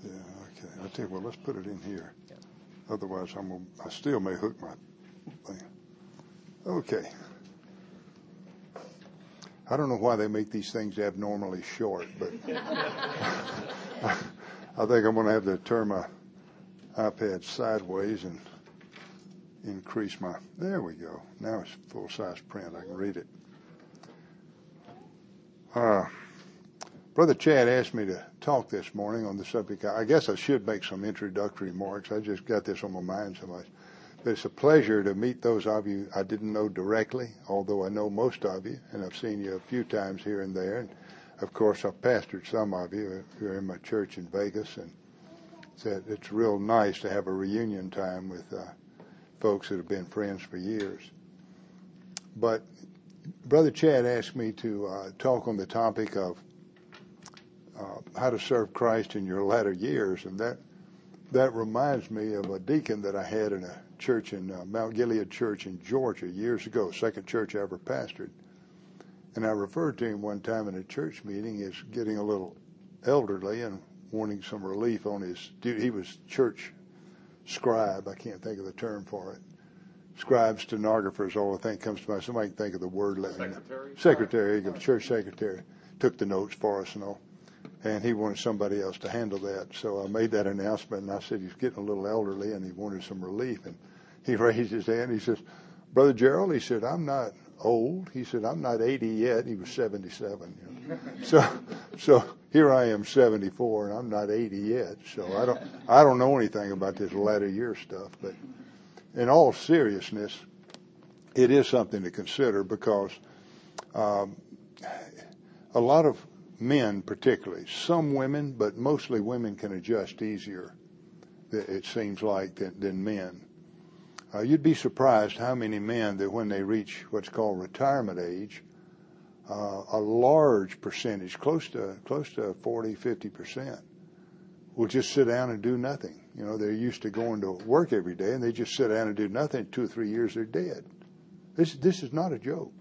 Yeah, okay. I tell you what, let's put it in here. Yeah. Otherwise, I still may hook my thing. Okay. I don't know why they make these things abnormally short, but I think I'm going to have to turn my iPad sideways and increase my, there we go. Now it's full-size print. I can read it. Brother Chad asked me to talk this morning on the subject. I guess I should make some introductory remarks. I just got this on my mind so much. But it's a pleasure to meet those of you I didn't know directly, although I know most of you, and I've seen you a few times here and there. And, of course, I've pastored some of you who are in my church in Vegas, and it's real nice to have a reunion time with folks that have been friends for years. But Brother Chad asked me to talk on the topic of how to serve Christ in your latter years, and that reminds me of a deacon that I had in a church in Mount Gilead Church in Georgia years ago, second church I ever pastored. And I referred to him one time in a church meeting as getting a little elderly and wanting some relief on his duty. He was church scribe. I can't think of the term for it. Scribe, stenographer is all I think comes to mind. Somebody can think of the word. Secretary, church secretary. Took the notes for us and all. And he wanted somebody else to handle that. So I made that announcement, and I said he's getting a little elderly, and he wanted some relief. And he raised his hand. He says, Brother Gerald, he said, I'm not old. He said, I'm not 80 yet. He was 77. You know? So here I am, 74, and I'm not 80 yet. So I don't know anything about this latter year stuff. But in all seriousness, it is something to consider because a lot of men particularly, some women, but mostly women can adjust easier, it seems like, than men. You'd be surprised how many men that when they reach what's called retirement age, a large percentage, close to 40, 50%, will just sit down and do nothing. You know, they're used to going to work every day, and they just sit down and do nothing. 2 or 3 years, they're dead. This is not a joke.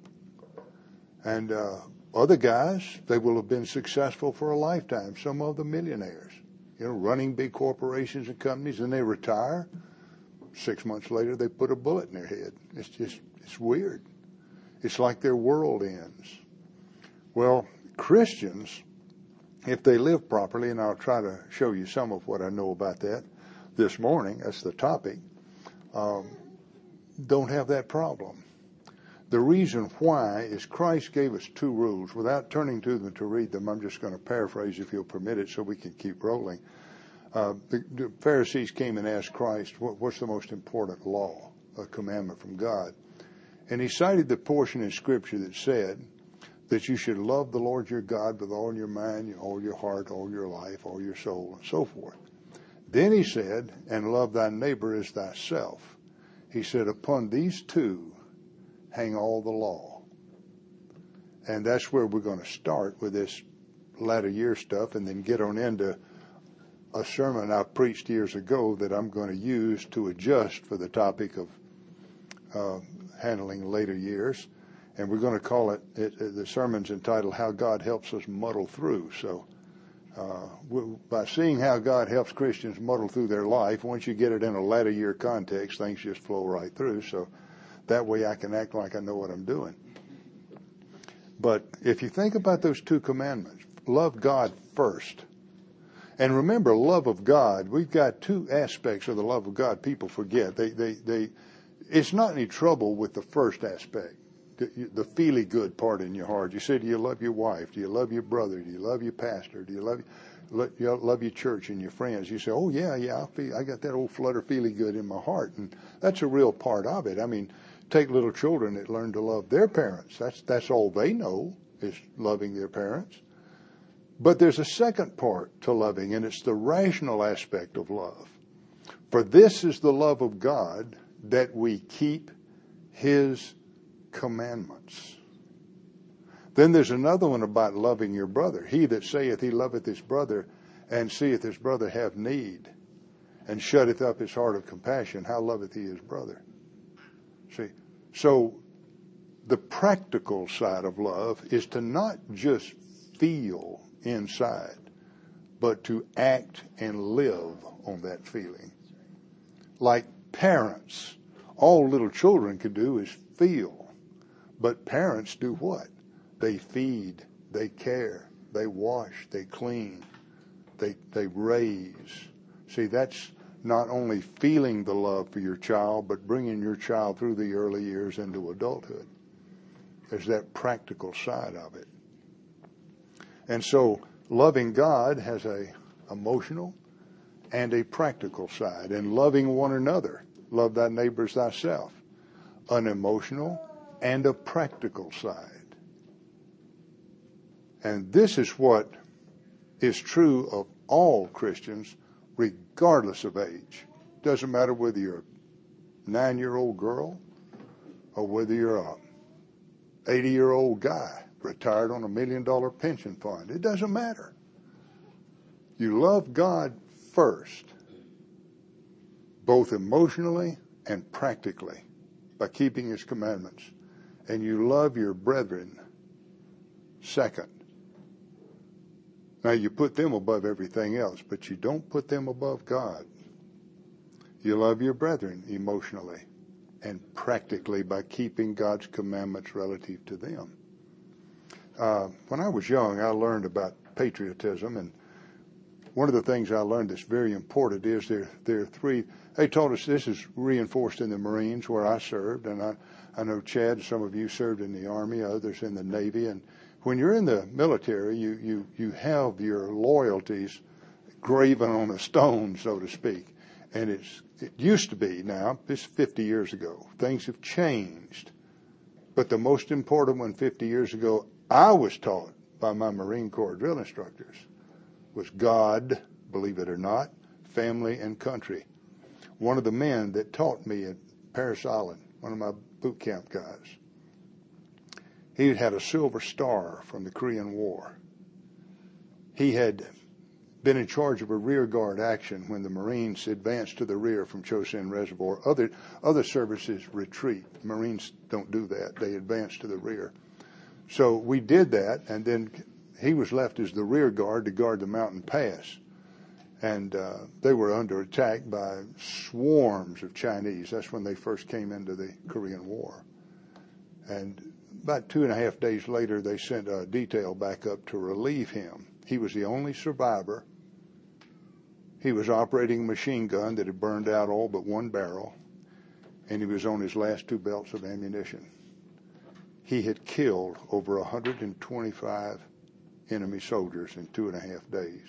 And other guys, they will have been successful for a lifetime. Some of them millionaires, you know, running big corporations and companies, and they retire. 6 months later, they put a bullet in their head. It's weird. It's like their world ends. Well, Christians, if they live properly, and I'll try to show you some of what I know about that this morning, that's the topic, don't have that problem. The reason why is Christ gave us 2 rules. Without turning to them to read them, I'm just going to paraphrase if you'll permit it so we can keep rolling. The Pharisees came and asked Christ, what's the most important law, a commandment from God? And he cited the portion in Scripture that said that you should love the Lord your God with all your mind, all your heart, all your life, all your soul, and so forth. Then he said, and love thy neighbor as thyself. He said, upon these 2 hang all the law. And that's where we're going to start with this latter year stuff and then get on into a sermon I preached years ago that I'm going to use to adjust for the topic of handling later years. And we're going to call it, the sermon's entitled, How God Helps Us Muddle Through. So by seeing how God helps Christians muddle through their life, once you get it in a latter year context, things just flow right through. So that way I can act like I know what I'm doing. But if you think about those 2 commandments, love God first. And remember, love of God, we've got 2 aspects of the love of God people forget. It's not any trouble with the first aspect, the feely good part in your heart. You say, do you love your wife? Do you love your brother? Do you love your pastor? Do you love your church and your friends? You say, oh, yeah, I got that old flutter feely good in my heart. And that's a real part of it. I mean, take little children that learn to love their parents. That's all they know is loving their parents. But there's a second part to loving, and it's the rational aspect of love. For this is the love of God, that we keep His commandments. Then there's another one about loving your brother. He that saith he loveth his brother, and seeth his brother have need, and shutteth up his heart of compassion, how loveth he his brother? See, so the practical side of love is to not just feel inside but to act and live on that feeling. Like parents, all little children can do is feel. But parents do what? They feed, they care, they wash, they clean, they raise. See, that's not only feeling the love for your child, but bringing your child through the early years into adulthood. There's that practical side of it. And so loving God has a emotional and a practical side. And loving one another, love thy neighbor as thyself, an emotional and a practical side. And this is what is true of all Christians, regardless of age. Doesn't matter whether you're a 9-year-old girl or whether you're a 80-year-old guy retired on $1 million pension fund. It doesn't matter. You love God first, both emotionally and practically, by keeping his commandments. And you love your brethren second. Now, you put them above everything else, but you don't put them above God. You love your brethren emotionally and practically by keeping God's commandments relative to them. When I was young, I learned about patriotism, and one of the things I learned that's very important is there are three. They told us this is reinforced in the Marines where I served, and I know Chad, some of you served in the Army, others in the Navy, and when you're in the military, you have your loyalties graven on a stone, so to speak. And it used to be, now, this 50 years ago. Things have changed. But the most important one 50 years ago, I was taught by my Marine Corps drill instructors, was God, believe it or not, family, and country. One of the men that taught me at Parris Island, one of my boot camp guys, he had a Silver Star from the Korean War. He had been in charge of a rear guard action when the Marines advanced to the rear from Chosin Reservoir. Other services retreat. Marines don't do that. They advance to the rear. So we did that, and then he was left as the rear guard to guard the mountain pass. And they were under attack by swarms of Chinese. That's when they first came into the Korean War. And about 2.5 days later, they sent a detail back up to relieve him. He was the only survivor. He was operating a machine gun that had burned out all but one barrel, and he was on his last 2 belts of ammunition. He had killed over 125 enemy soldiers in 2.5 days.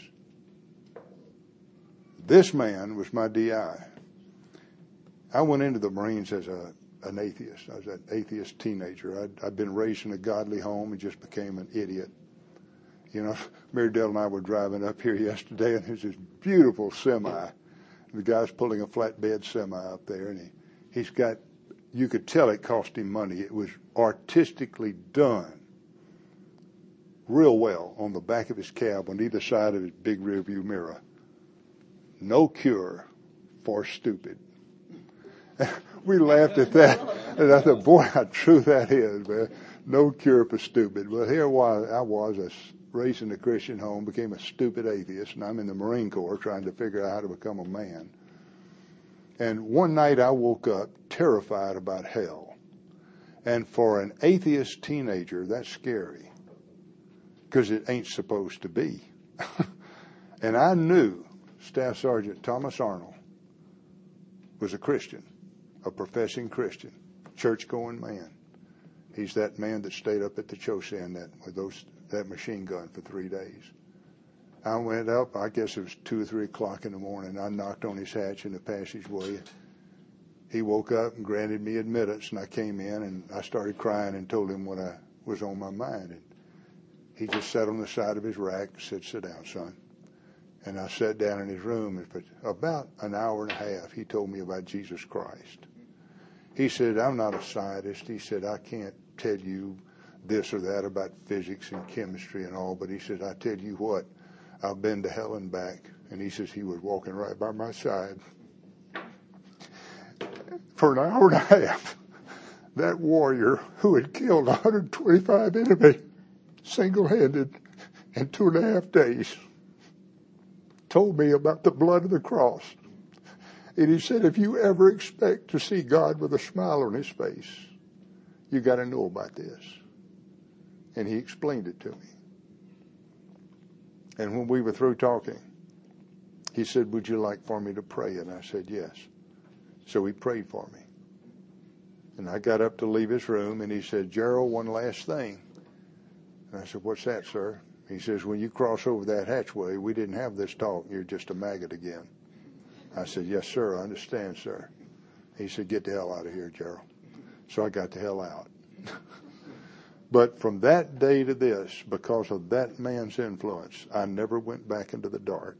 This man was my DI. I went into the Marines as an atheist. I was an atheist teenager. I'd been raised in a godly home and just became an idiot. You know, Mary Dell and I were driving up here yesterday, and there's this beautiful semi. The guy's pulling a flatbed semi up there, and he's got, you could tell it cost him money. It was artistically done real well on the back of his cab on either side of his big rear view mirror. No cure for stupid. We laughed at that, and I thought, boy, how true that is, man. No cure for stupid. Well, here I was raised in a Christian home, became a stupid atheist, and I'm in the Marine Corps trying to figure out how to become a man. And one night I woke up terrified about hell. And for an atheist teenager, that's scary, because it ain't supposed to be. And I knew Staff Sergeant Thomas Arnold was a Christian, a professing Christian, church-going man. He's that man that stayed up at the Chosin with that machine gun for 3 days. I went up, I guess it was 2 or 3 o'clock in the morning. I knocked on his hatch in the passageway. He woke up and granted me admittance, and I came in and I started crying and told him what was on my mind. And he just sat on the side of his rack and said, "Sit down, son." And I sat down in his room, and for about an hour and a half, he told me about Jesus Christ. He said, "I'm not a scientist." He said, "I can't tell you this or that about physics and chemistry and all, but he said, I tell you what, I've been to hell and back." And he says he was walking right by my side. For an hour and a half, that warrior who had killed 125 enemy single-handed in 2.5 days told me about the blood of the cross. And he said, if you ever expect to see God with a smile on his face, you got to know about this. And he explained it to me. And when we were through talking, he said, would you like for me to pray? And I said, yes. So he prayed for me. And I got up to leave his room, and he said, Gerald, one last thing. And I said, what's that, sir? He says, when you cross over that hatchway, we didn't have this talk. You're just a maggot again. I said, yes, sir, I understand, sir. He said, get the hell out of here, Gerald. So I got the hell out. But from that day to this, because of that man's influence, I never went back into the dark.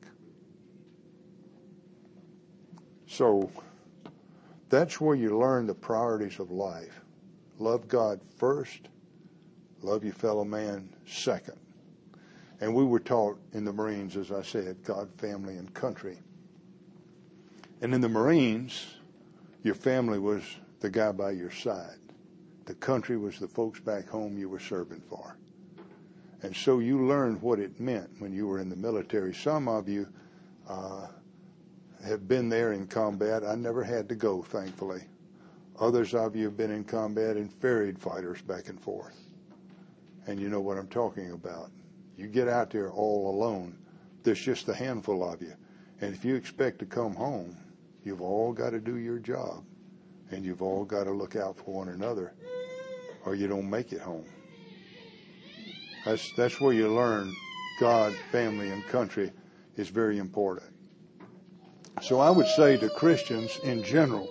So that's where you learn the priorities of life. Love God first. Love your fellow man second. And we were taught in the Marines, as I said, God, family, and country. And in the Marines, your family was the guy by your side. The country was the folks back home you were serving for. And so you learned what it meant when you were in the military. Some of you have been there in combat. I never had to go, thankfully. Others of you have been in combat and ferried fighters back and forth. And you know what I'm talking about. You get out there all alone. There's just a handful of you. And if you expect to come home, you've all got to do your job. And you've all got to look out for one another, or you don't make it home. That's where you learn God, family, and country is very important. So I would say to Christians in general,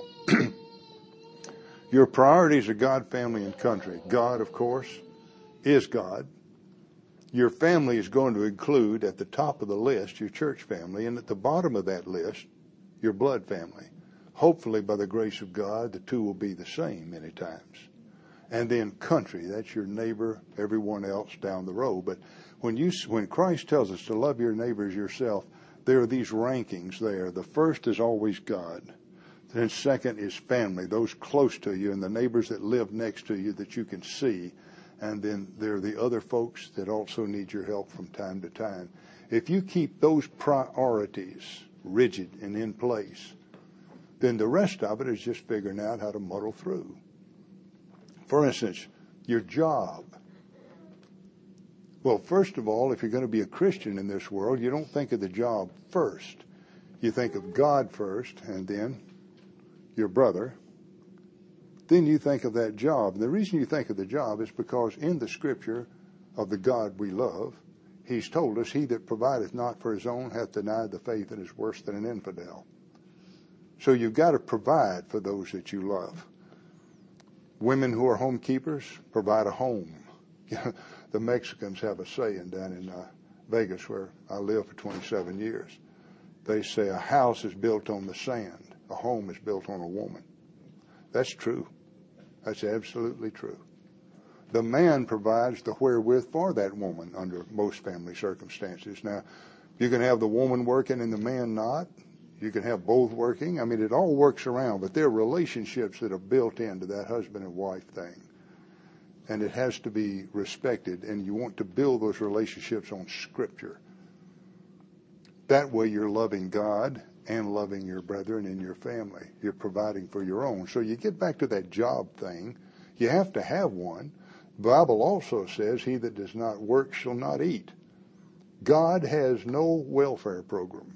your priorities are God, family, and country. God, of course, is God. Your family is going to include at the top of the list your church family, and at the bottom of that list, your blood family. Hopefully, by the grace of God, the two will be the same many times. And then country, that's your neighbor, everyone else down the road. But when Christ tells us to love your neighbor as yourself, there are these rankings there. The first is always God. Then second is family, those close to you, and the neighbors that live next to you that you can see. And then there are the other folks that also need your help from time to time. If you keep those priorities rigid and in place, then the rest of it is just figuring out how to muddle through. For instance, your job. Well, first of all, if you're going to be a Christian in this world, you don't think of the job first. You think of God first, and then your brother. Then you think of that job. And the reason you think of the job is because in the scripture of the God we love, he's told us, he that provideth not for his own hath denied the faith and is worse than an infidel. So you've got to provide for those that you love. Women who are home keepers provide a home. The Mexicans have a saying down in Vegas, where I lived for 27 years. They say a house is built on the sand. A home is built on a woman. That's true. That's absolutely true. The man provides the wherewith for that woman under most family circumstances. Now, you can have the woman working and the man not. You can have both working. I mean, it all works around, but there are relationships that are built into that husband and wife thing. And it has to be respected, and you want to build those relationships on Scripture. That way you're loving God and loving your brethren and your family. You're providing for your own. So you get back to that job thing. You have to have one. The Bible also says, he that does not work shall not eat. God has no welfare program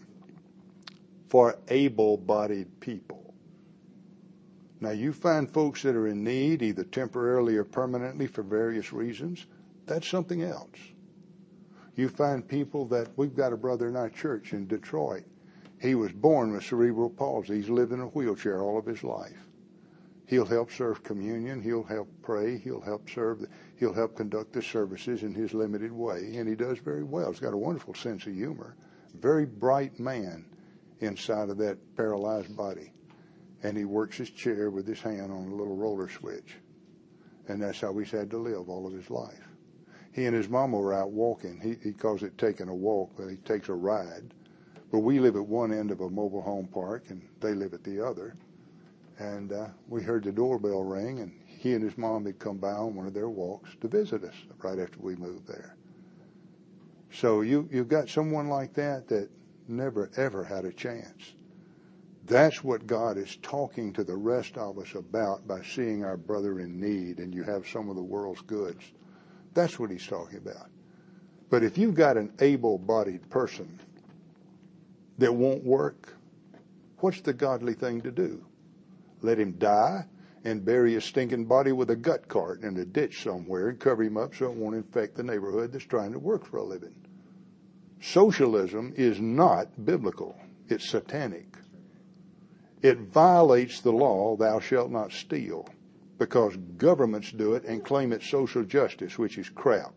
for able-bodied people. Now, you find folks that are in need, either temporarily or permanently for various reasons. That's something else. You find people that, we've got a brother in our church in Detroit. He was born with cerebral palsy. He's lived in a wheelchair all of his life. He'll help serve communion. He'll help pray. He'll help serve. He'll help conduct the services in his limited way, and he does very well. He's got a wonderful sense of humor. Very bright man inside of that paralyzed body. And he works his chair with his hand on a little roller switch. And that's how he's had to live all of his life. He and his mama were out walking. He calls it taking a walk, but he takes a ride. But we live at one end of a mobile home park, and they live at the other. And we heard the doorbell ring, and he and his mom had come by on one of their walks to visit us right after we moved there. So you've got someone like that never ever had a chance. That's what God is talking to the rest of us about by seeing our brother in need and you have some of the world's goods. That's what he's talking about. But if you've got an able-bodied person that won't work, what's the godly thing to do? Let him die and bury his stinking body with a gut cart in a ditch somewhere and cover him up so it won't infect the neighborhood that's trying to work for a living. Socialism is not biblical. It's satanic. It violates the law, thou shalt not steal, because governments do it and claim it's social justice, which is crap.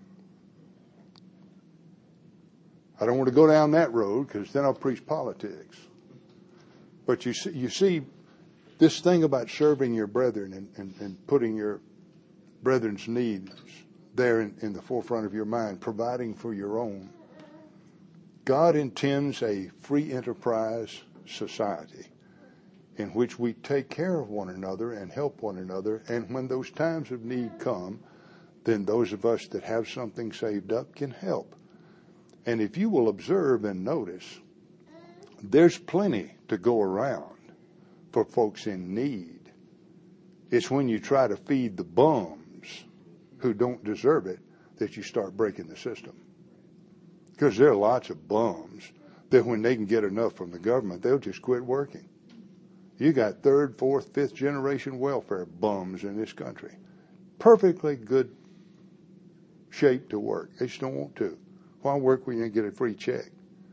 I don't want to go down that road because then I'll preach politics. But you see this thing about serving your brethren and putting your brethren's needs there in the forefront of your mind, providing for your own. God intends a free enterprise society in which we take care of one another and help one another. And when those times of need come, then those of us that have something saved up can help. And if you will observe and notice, there's plenty to go around for folks in need. It's when you try to feed the bums who don't deserve it that you start breaking the system. Because there are lots of bums that when they can get enough from the government, they'll just quit working. You got third, fourth, fifth generation welfare bums in this country. Perfectly good shape to work. They just don't want to. Why work when you get a free check?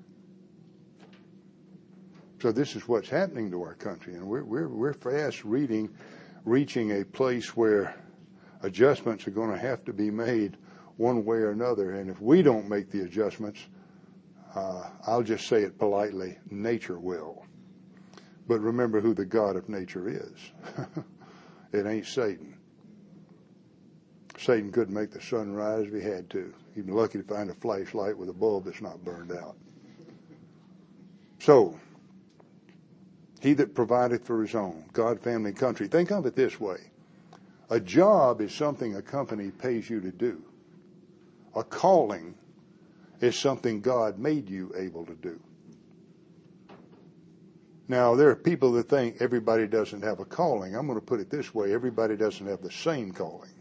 So this is what's happening to our country, and we're fast reaching a place where adjustments are going to have to be made one way or another. And if we don't make the adjustments, I'll just say it politely, nature will. But remember who the God of nature is. It ain't Satan. Satan couldn't make the sun rise if he had to. He'd be lucky to find a flashlight with a bulb that's not burned out. So, he that provideth for his own, God, family, country. Think of it this way. A job is something a company pays you to do. A calling is something God made you able to do. Now, there are people that think everybody doesn't have a calling. I'm going to put it this way. Everybody doesn't have the same calling.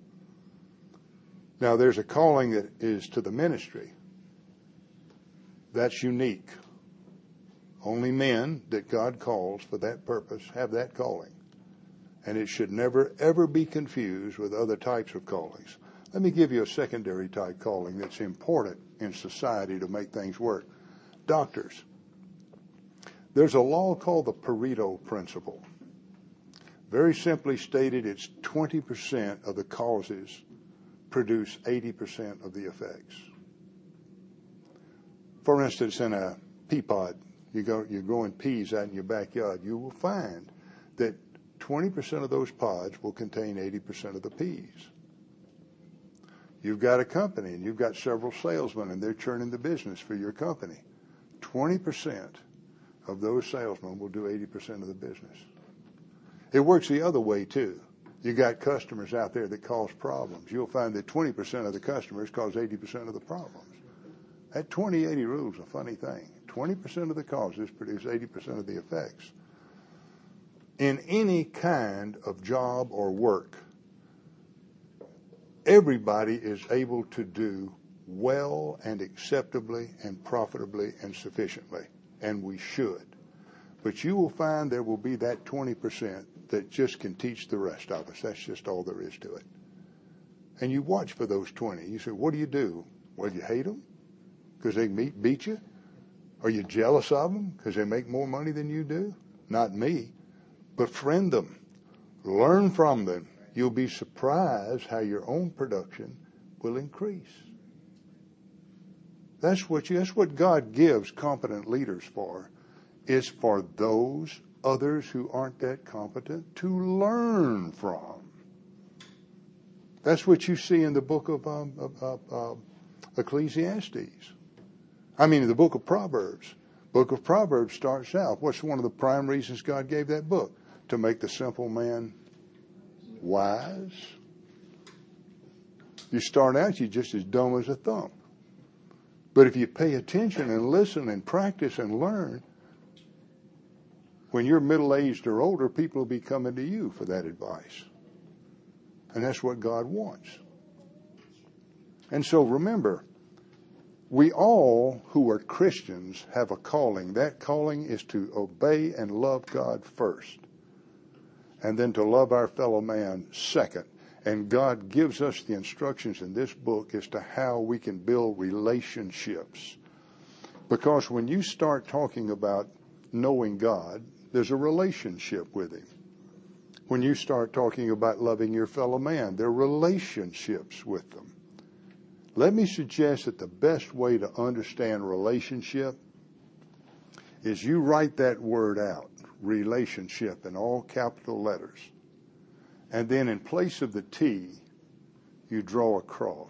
Now, there's a calling that is to the ministry. That's unique. Only men that God calls for that purpose have that calling. And it should never, ever be confused with other types of callings. Let me give you a secondary type calling that's important in society to make things work. Doctors. There's a law called the Pareto principle. Very simply stated, it's 20% of the causes produce 80% of the effects. For instance, in a pea pod, you're growing peas out in your backyard, you will find that 20% of those pods will contain 80% of the peas. You've got a company and you've got several salesmen and they're churning the business for your company. 20% of those salesmen will do 80% of the business. It works the other way too. You got customers out there that cause problems. You'll find that 20% of the customers cause 80% of the problems. That 20-80 rule is a funny thing. 20% of the causes produce 80% of the effects. In any kind of job or work, everybody is able to do well and acceptably and profitably and sufficiently, and we should. But you will find there will be that 20% that just can teach the rest of us. That's just all there is to it. And you watch for those 20. You say, what do you do? Well, you hate them because they beat you? Are you jealous of them because they make more money than you do? Not me. Befriend them. Learn from them. You'll be surprised how your own production will increase. That's what God gives competent leaders for, is for those others who aren't that competent to learn from. That's what you see in the book of Ecclesiastes. I mean, in the book of Proverbs. Book of Proverbs starts out. What's one of the prime reasons God gave that book? To make the simple man wise. You start out, you're just as dumb as a thump. But if you pay attention and listen and practice and learn, when you're middle-aged or older, people will be coming to you for that advice. And that's what God wants. And so remember, we all who are Christians have a calling. That calling is to obey and love God first, and then to love our fellow man second. And God gives us the instructions in this book as to how we can build relationships. Because when you start talking about knowing God, there's a relationship with Him. When you start talking about loving your fellow man, there are relationships with them. Let me suggest that the best way to understand relationship is you write that word out, relationship, in all capital letters. And then in place of the T, you draw a cross.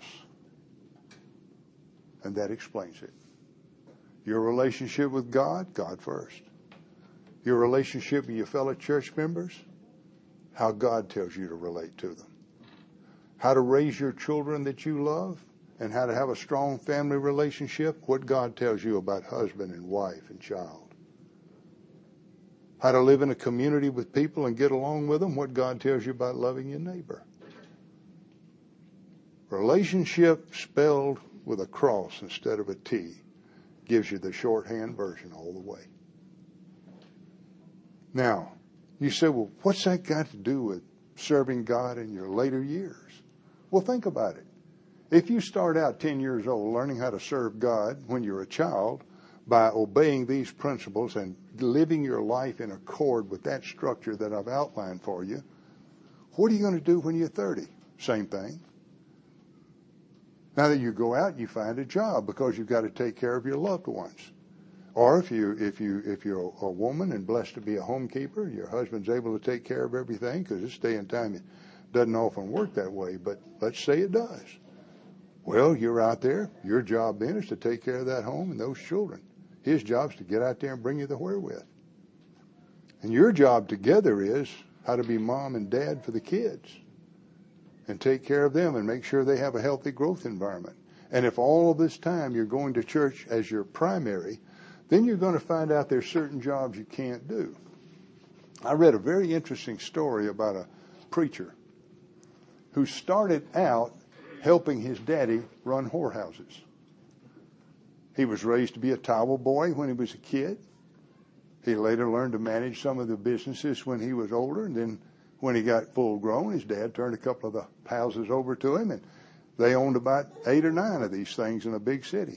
And that explains it. Your relationship with God, God first. Your relationship with your fellow church members, how God tells you to relate to them. How to raise your children that you love, and how to have a strong family relationship, what God tells you about husband and wife and child. How to live in a community with people and get along with them, what God tells you about loving your neighbor. Relationship spelled with a cross instead of a T gives you the shorthand version all the way. Now, you say, well, what's that got to do with serving God in your later years? Well, think about it. If you start out 10 years old learning how to serve God when you're a child by obeying these principles and living your life in accord with that structure that I've outlined for you, what are you going to do when you're 30? Same thing. Now that you go out, you find a job because you've got to take care of your loved ones. Or if you're a woman and blessed to be a homekeeper, your husband's able to take care of everything, because this day and time it doesn't often work that way, but let's say it does. Well, you're out there. Your job then is to take care of that home and those children. His job's to get out there and bring you the wherewith. And your job together is how to be mom and dad for the kids and take care of them and make sure they have a healthy growth environment. And if all of this time you're going to church as your primary, then you're going to find out there's certain jobs you can't do. I read a very interesting story about a preacher who started out helping his daddy run whorehouses. He was raised to be a towel boy when he was a kid. He later learned to manage some of the businesses when he was older, and then when he got full grown, his dad turned a couple of the houses over to him, and they owned about 8 or 9 of these things in a big city.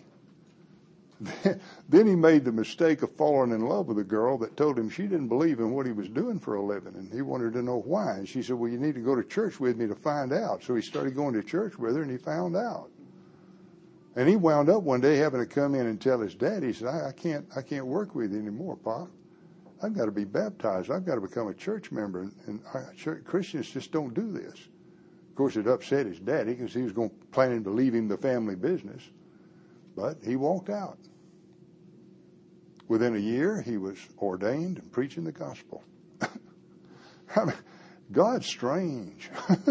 Then he made the mistake of falling in love with a girl that told him she didn't believe in what he was doing for a living, and he wanted to know why. And she said, well, you need to go to church with me to find out. So he started going to church with her, and he found out. And he wound up one day having to come in and tell his dad, he said, I can't work with you anymore, Pop. I've got to be baptized. I've got to become a church member, and Christians just don't do this. Of course, it upset his daddy because he was planning to leave him the family business. But he walked out. Within a year, he was ordained and preaching the gospel. I mean, God's strange.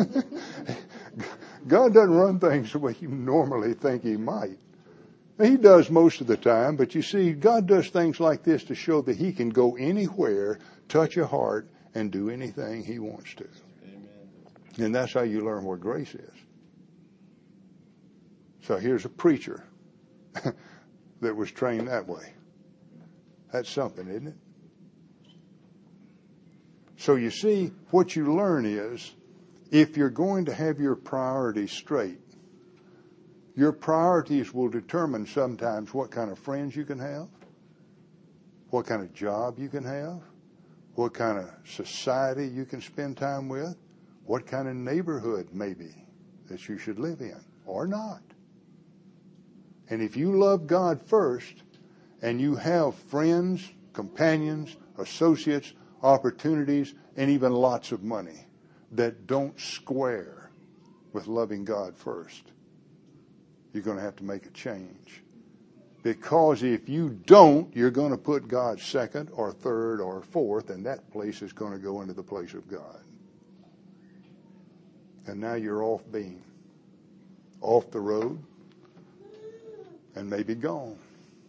God doesn't run things the way you normally think He might. He does most of the time, but you see, God does things like this to show that He can go anywhere, touch a heart, and do anything He wants to. Amen. And that's how you learn what grace is. So here's a preacher that was trained that way. That's something, isn't it? So you see, what you learn is, if you're going to have your priorities straight, your priorities will determine sometimes what kind of friends you can have, what kind of job you can have, what kind of society you can spend time with, what kind of neighborhood maybe that you should live in or not. And if you love God first, and you have friends, companions, associates, opportunities, and even lots of money that don't square with loving God first, you're going to have to make a change. Because if you don't, you're going to put God second or third or fourth, and that place is going to go into the place of God. And now you're off beam, off the road. and maybe gone.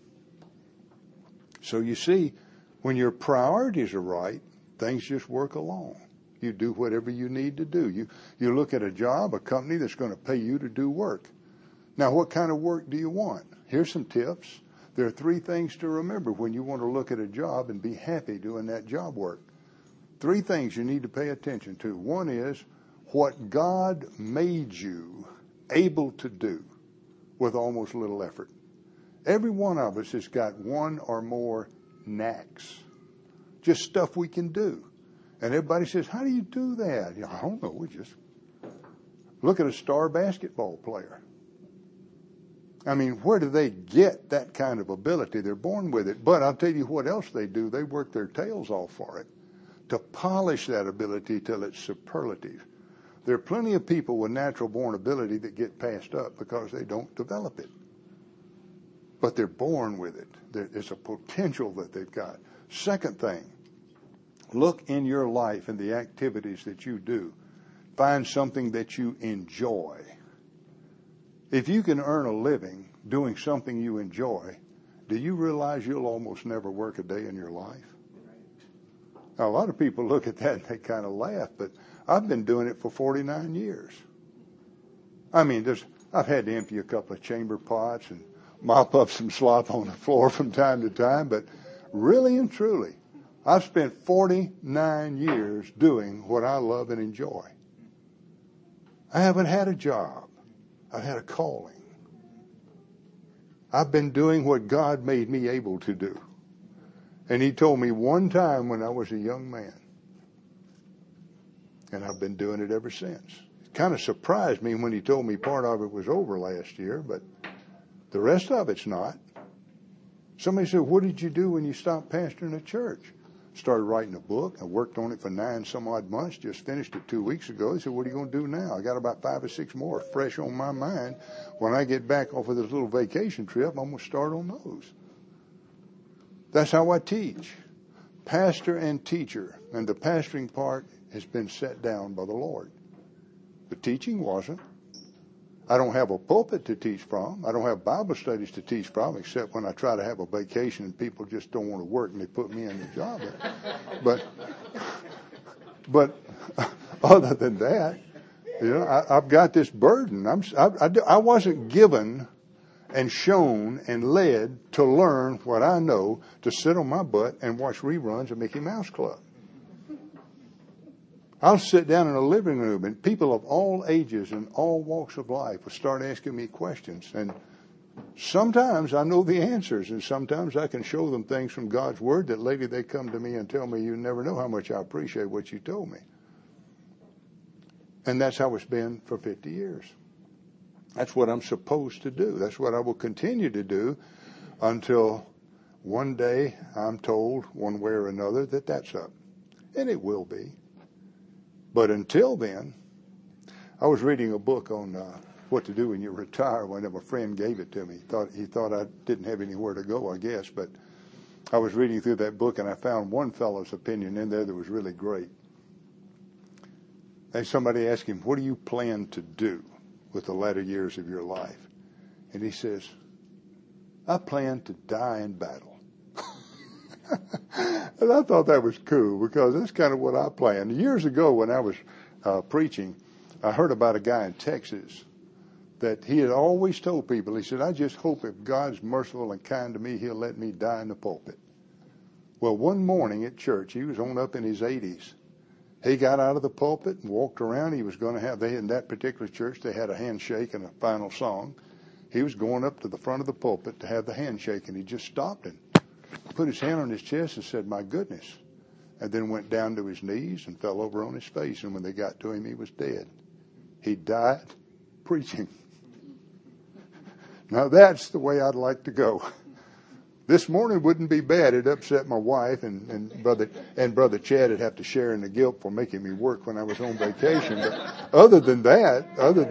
So you see, when your priorities are right, things just work along. You do whatever you need to do. You look at a job, a company that's going to pay you to do work. Now, what kind of work do you want? Here's some tips. There are 3 things to remember when you want to look at a job and be happy doing that job work. 3 things you need to pay attention to. One is what God made you able to do with almost little effort. Every one of us has got one or more knacks, just stuff we can do. And everybody says, how do you do that? I don't know. We just look at a star basketball player. I mean, where do they get that kind of ability? They're born with it. But I'll tell you what else they do. They work their tails off for it to polish that ability till it's superlative. There are plenty of people with natural born ability that get passed up because they don't develop it. But they're born with it. It's a potential that they've got. Second thing, look in your life and the activities that you do. Find something that you enjoy. If you can earn a living doing something you enjoy, do you realize you'll almost never work a day in your life? Now, a lot of people look at that and they kind of laugh, but I've been doing it for 49 years. I mean, I've had to empty a couple of chamber pots and mop up some slop on the floor from time to time, but really and truly, I've spent 49 years doing what I love and enjoy. I haven't had a job. I've had a calling. I've been doing what God made me able to do. And He told me one time when I was a young man. And I've been doing it ever since. It kind of surprised me when He told me part of it was over last year, but the rest of it's not. Somebody said, what did you do when you stopped pastoring a church? Started writing a book. I worked on it for 9 some odd months. Just finished it 2 weeks ago. He said, what are you going to do now? I got about 5 or 6 more fresh on my mind. When I get back off of this little vacation trip, I'm going to start on those. That's how I teach. Pastor and teacher. And the pastoring part has been set down by the Lord. The teaching wasn't. I don't have a pulpit to teach from. I don't have Bible studies to teach from, except when I try to have a vacation and people just don't want to work and they put me in the job. But other than that, I've got this burden. I wasn't given and shown and led to learn what I know to sit on my butt and watch reruns of Mickey Mouse Club. I'll sit down in a living room and people of all ages and all walks of life will start asking me questions. And sometimes I know the answers and sometimes I can show them things from God's Word that later they come to me and tell me, you never know how much I appreciate what you told me. And that's how it's been for 50 years. That's what I'm supposed to do. That's what I will continue to do until one day I'm told one way or another that that's up. And it will be. But until then, I was reading a book on what to do when you retire. One of a friend gave it to me. He thought I didn't have anywhere to go, I guess. But I was reading through that book, and I found one fellow's opinion in there that was really great. And somebody asked him, what do you plan to do with the latter years of your life? And he says, I plan to die in battle. And I thought that was cool because that's kind of what I planned. Years ago when I was preaching, I heard about a guy in Texas that he had always told people, he said, I just hope if God's merciful and kind to me, He'll let me die in the pulpit. Well, one morning at church, he was on up in his 80s. He got out of the pulpit and walked around. He was going to have, in that particular church, they had a handshake and a final song. He was going up to the front of the pulpit to have the handshake, and he just stopped and put his hand on his chest and said, my goodness, and then went down to his knees and fell over on his face. And when they got to him, he was dead. He died preaching. Now that's the way I'd like to go. This morning wouldn't be bad. It upset my wife and brother Chad would have to share in the guilt for making me work when I was on vacation. But other than that,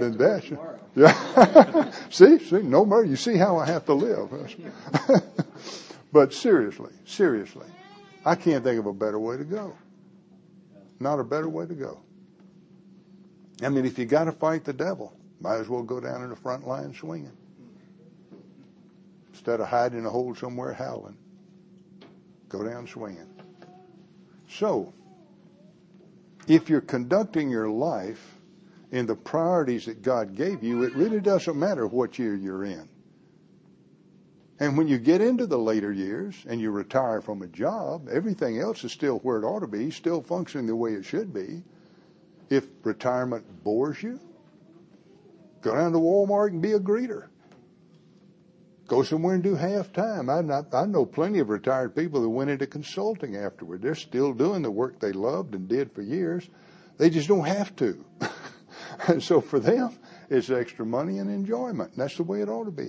yeah. see, no more. You see how I have to live. But seriously, I can't think of a better way to go. Not a better way to go. I mean, if you got to fight the devil, might as well go down in the front line swinging. instead of hiding in a hole somewhere howling. Go down swinging. So, if you're conducting your life in the priorities that God gave you, it really doesn't matter what year you're in. And when you get into the later years and you retire from a job, everything else is still where it ought to be, still functioning the way it should be. If retirement bores you, go down to Walmart and be a greeter. Go somewhere and do half-time. I know plenty of retired people that went into consulting afterward. They're still doing the work they loved and did for years. They just don't have to. And so for them, it's extra money and enjoyment. And that's the way it ought to be.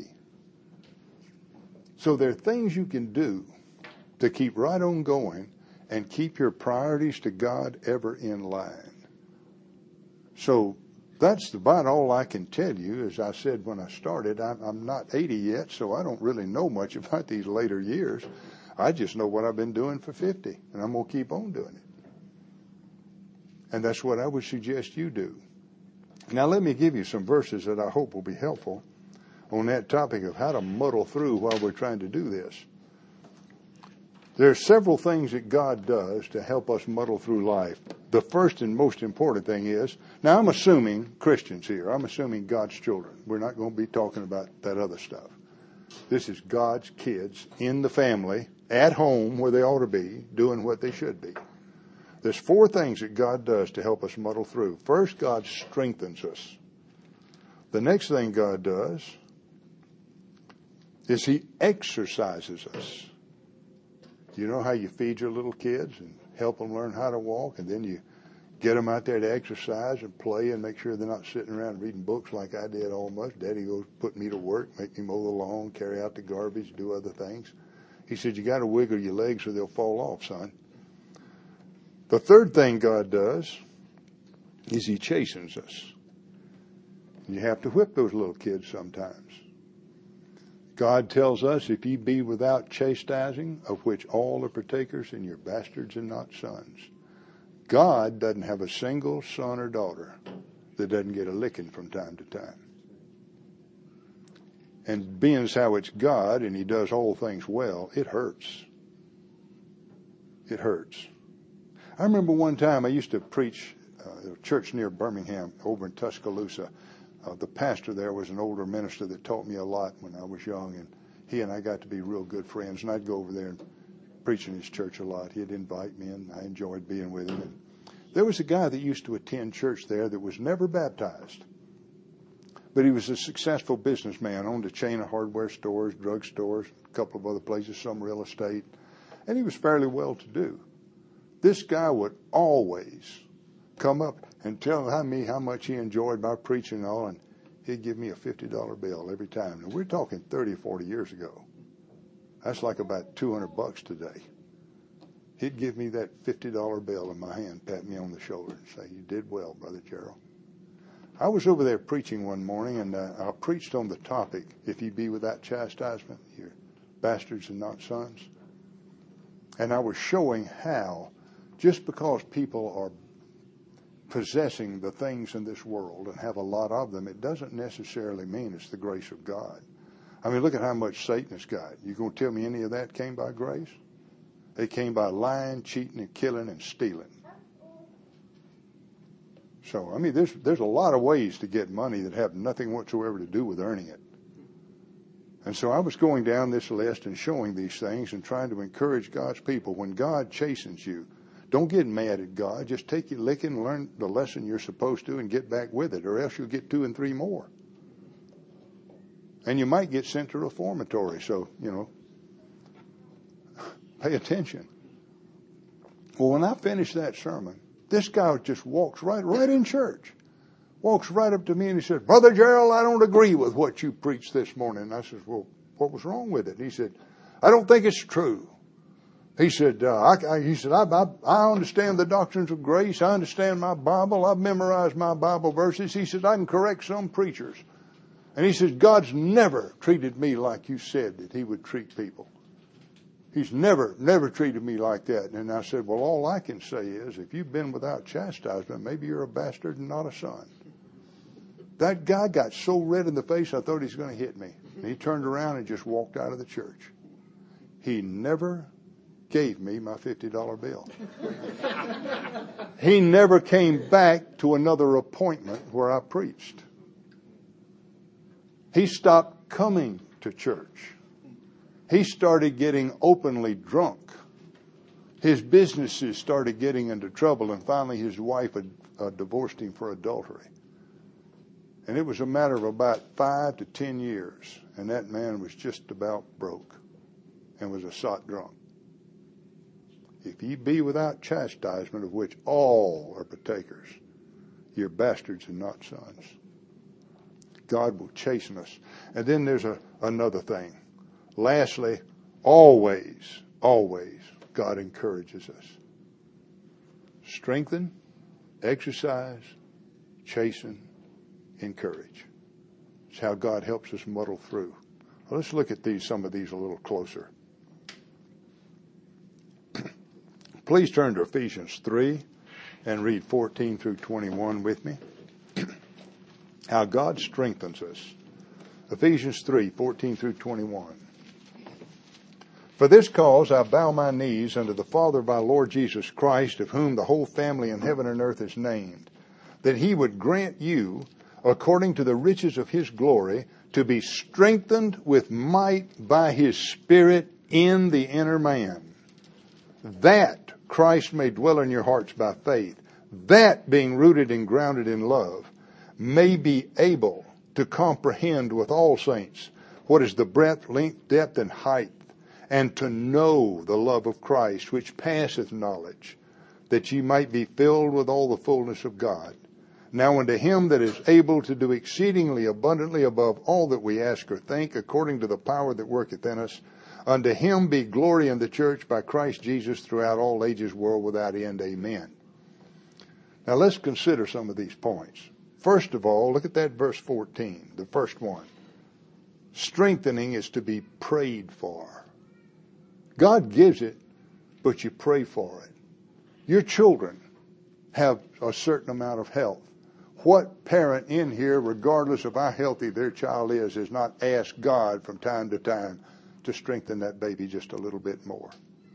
So there are things you can do to keep right on going and keep your priorities to God ever in line. So that's about all I can tell you. As I said when I started, I'm not 80 yet, so I don't really know much about these later years. I just know what I've been doing for 50, and I'm going to keep on doing it. And that's what I would suggest you do. Now let me give you some verses that I hope will be helpful on that topic of how to muddle through while we're trying to do this. There are several things that God does to help us muddle through life. The first and most important thing is, now I'm assuming Christians here. I'm assuming God's children. We're not going to be talking about that other stuff. This is God's kids in the family, at home where they ought to be, doing what they should be. There's 4 things that God does to help us muddle through. First, God strengthens us. The next thing God does is He exercises us. You know how you feed your little kids and help them learn how to walk, and then you get them out there to exercise and play and make sure they're not sitting around reading books like I did almost. Daddy goes put me to work, make me mow the lawn, carry out the garbage, do other things. He said, you got to wiggle your legs or they'll fall off, son. The third thing God does is He chastens us. You have to whip those little kids sometimes. God tells us, if ye be without chastising, of which all are partakers, and you're bastards and not sons. God doesn't have a single son or daughter that doesn't get a licking from time to time. And being as how it's God and He does all things well, it hurts. It hurts. I remember one time I used to preach at a church near Birmingham over in Tuscaloosa. The pastor there was an older minister that taught me a lot when I was young, and he and I got to be real good friends, and I'd go over there and preach in his church a lot. He'd invite me, and I enjoyed being with him. And there was a guy that used to attend church there that was never baptized, but he was a successful businessman, owned a chain of hardware stores, drug stores, a couple of other places, some real estate, and he was fairly well-to-do. This guy would always come up and tell me how much he enjoyed my preaching and all, and he'd give me a $50 bill every time. And we're talking 30 or 40 years ago. That's like about $200 today. He'd give me that $50 bill in my hand, pat me on the shoulder, and say, you did well, Brother Gerald. I was over there preaching one morning, and I preached on the topic, if ye be without chastisement, you're bastards and not sons. And I was showing how, just because people are possessing the things in this world and have a lot of them, it doesn't necessarily mean it's the grace of God. I mean, look at how much Satan has got. You going to tell me any of that came by grace? It came by lying, cheating, and killing and stealing. So, I mean, there's a lot of ways to get money that have nothing whatsoever to do with earning it. And so I was going down this list and showing these things and trying to encourage God's people. When God chastens you, don't get mad at God. Just take your licking, learn the lesson you're supposed to, and get back with it, or else you'll get 2 and 3 more. And you might get sent to reformatory, so, pay attention. Well, when I finished that sermon, this guy just walks right in church, walks right up to me and he said, Brother Gerald, I don't agree with what you preached this morning. And I said, well, what was wrong with it? He said, I don't think it's true. He said, I understand the doctrines of grace. I understand my Bible. I've memorized my Bible verses. He said, I can correct some preachers. And he says, God's never treated me like you said that He would treat people. He's never treated me like that. And I said, well, all I can say is, if you've been without chastisement, maybe you're a bastard and not a son. That guy got so red in the face, I thought he was going to hit me. And he turned around and just walked out of the church. He never gave me my $50 bill. He never came back to another appointment where I preached. He stopped coming to church. He started getting openly drunk. His businesses started getting into trouble, and finally his wife had divorced him for adultery. And it was a matter of about 5 to 10 years, and that man was just about broke and was a sot drunk. If ye be without chastisement, of which all are partakers, you're bastards and not sons. God will chasten us. And then there's another thing. Lastly, always, God encourages us. Strengthen, exercise, chasten, encourage. It's how God helps us muddle through. Well, let's look at some of these a little closer. Please turn to Ephesians 3 and read 14 through 21 with me. How God strengthens us. Ephesians 3, 14 through 21. For this cause I bow my knees unto the Father of our Lord Jesus Christ, of whom the whole family in heaven and earth is named, that he would grant you, according to the riches of his glory, to be strengthened with might by his Spirit in the inner man, that Christ may dwell in your hearts by faith, that being rooted and grounded in love, may be able to comprehend with all saints what is the breadth, length, depth, and height, and to know the love of Christ, which passeth knowledge, that ye might be filled with all the fullness of God. Now unto him that is able to do exceedingly abundantly above all that we ask or think, according to the power that worketh in us, unto him be glory in the church by Christ Jesus throughout all ages, world without end. Amen. Now let's consider some of these points. First of all, look at that verse 14, the first one. Strengthening is to be prayed for. God gives it, but you pray for it. Your children have a certain amount of health. What parent in here, regardless of how healthy their child is, has not asked God from time to time to strengthen that baby just a little bit more?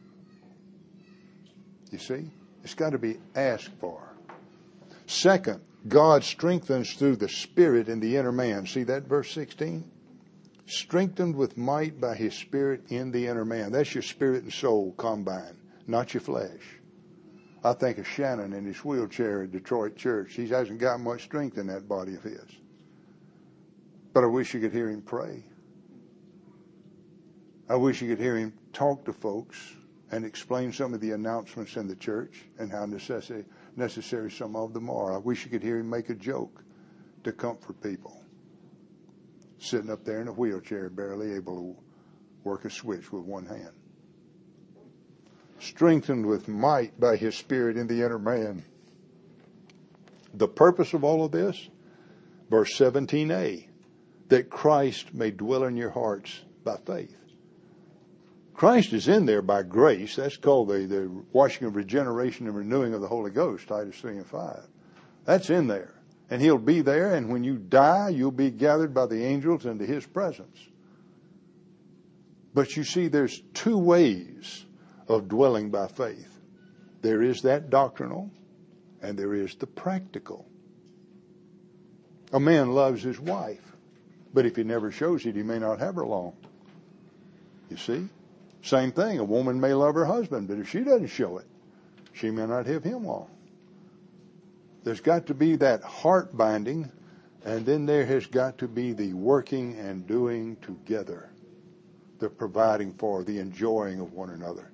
You see? It's got to be asked for. Second, God strengthens through the Spirit in the inner man. See that verse 16? Strengthened with might by his Spirit in the inner man. That's your spirit and soul combined, not your flesh. I think of Shannon in his wheelchair at Detroit Church. He hasn't got much strength in that body of his. But I wish you could hear him pray. I wish you could hear him talk to folks and explain some of the announcements in the church and how necessary some of them are. I wish you could hear him make a joke to comfort people. Sitting up there in a wheelchair, barely able to work a switch with one hand. Strengthened with might by his Spirit in the inner man. The purpose of all of this, verse 17a, that Christ may dwell in your hearts by faith. Christ is in there by grace. That's called the washing of regeneration and renewing of the Holy Ghost, Titus 3 and 5. That's in there. And he'll be there, and when you die, you'll be gathered by the angels into his presence. But you see, there's two ways of dwelling by faith. There is that doctrinal, and there is the practical. A man loves his wife, but if he never shows it, he may not have her long. You see? Same thing. A woman may love her husband, but if she doesn't show it, she may not have him long. There's got to be that heart binding, and then there has got to be the working and doing together, the providing for, the enjoying of one another.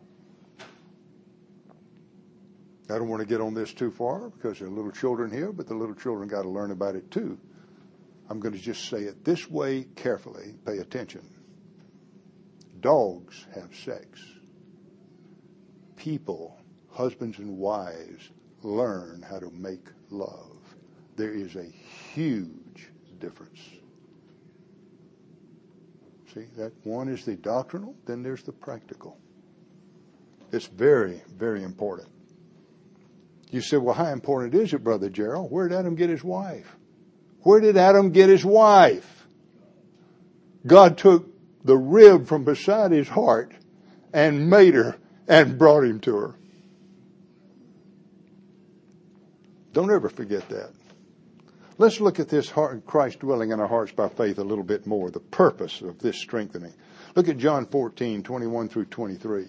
I don't want to get on this too far because there are little children here, but the little children got to learn about it too. I'm going to just say it this way carefully. Pay attention. Dogs have sex. People, husbands and wives, learn how to make love. There is a huge difference. See, that one is the doctrinal, then there's the practical. It's very, very important. You say, well, how important is it, Brother Gerald? Where did Adam get his wife? Where did Adam get his wife? God took the rib from beside his heart and made her and brought him to her. Don't ever forget that. Let's look at this heart, Christ dwelling in our hearts by faith a little bit more, the purpose of this strengthening. Look at John 14:21 through 23.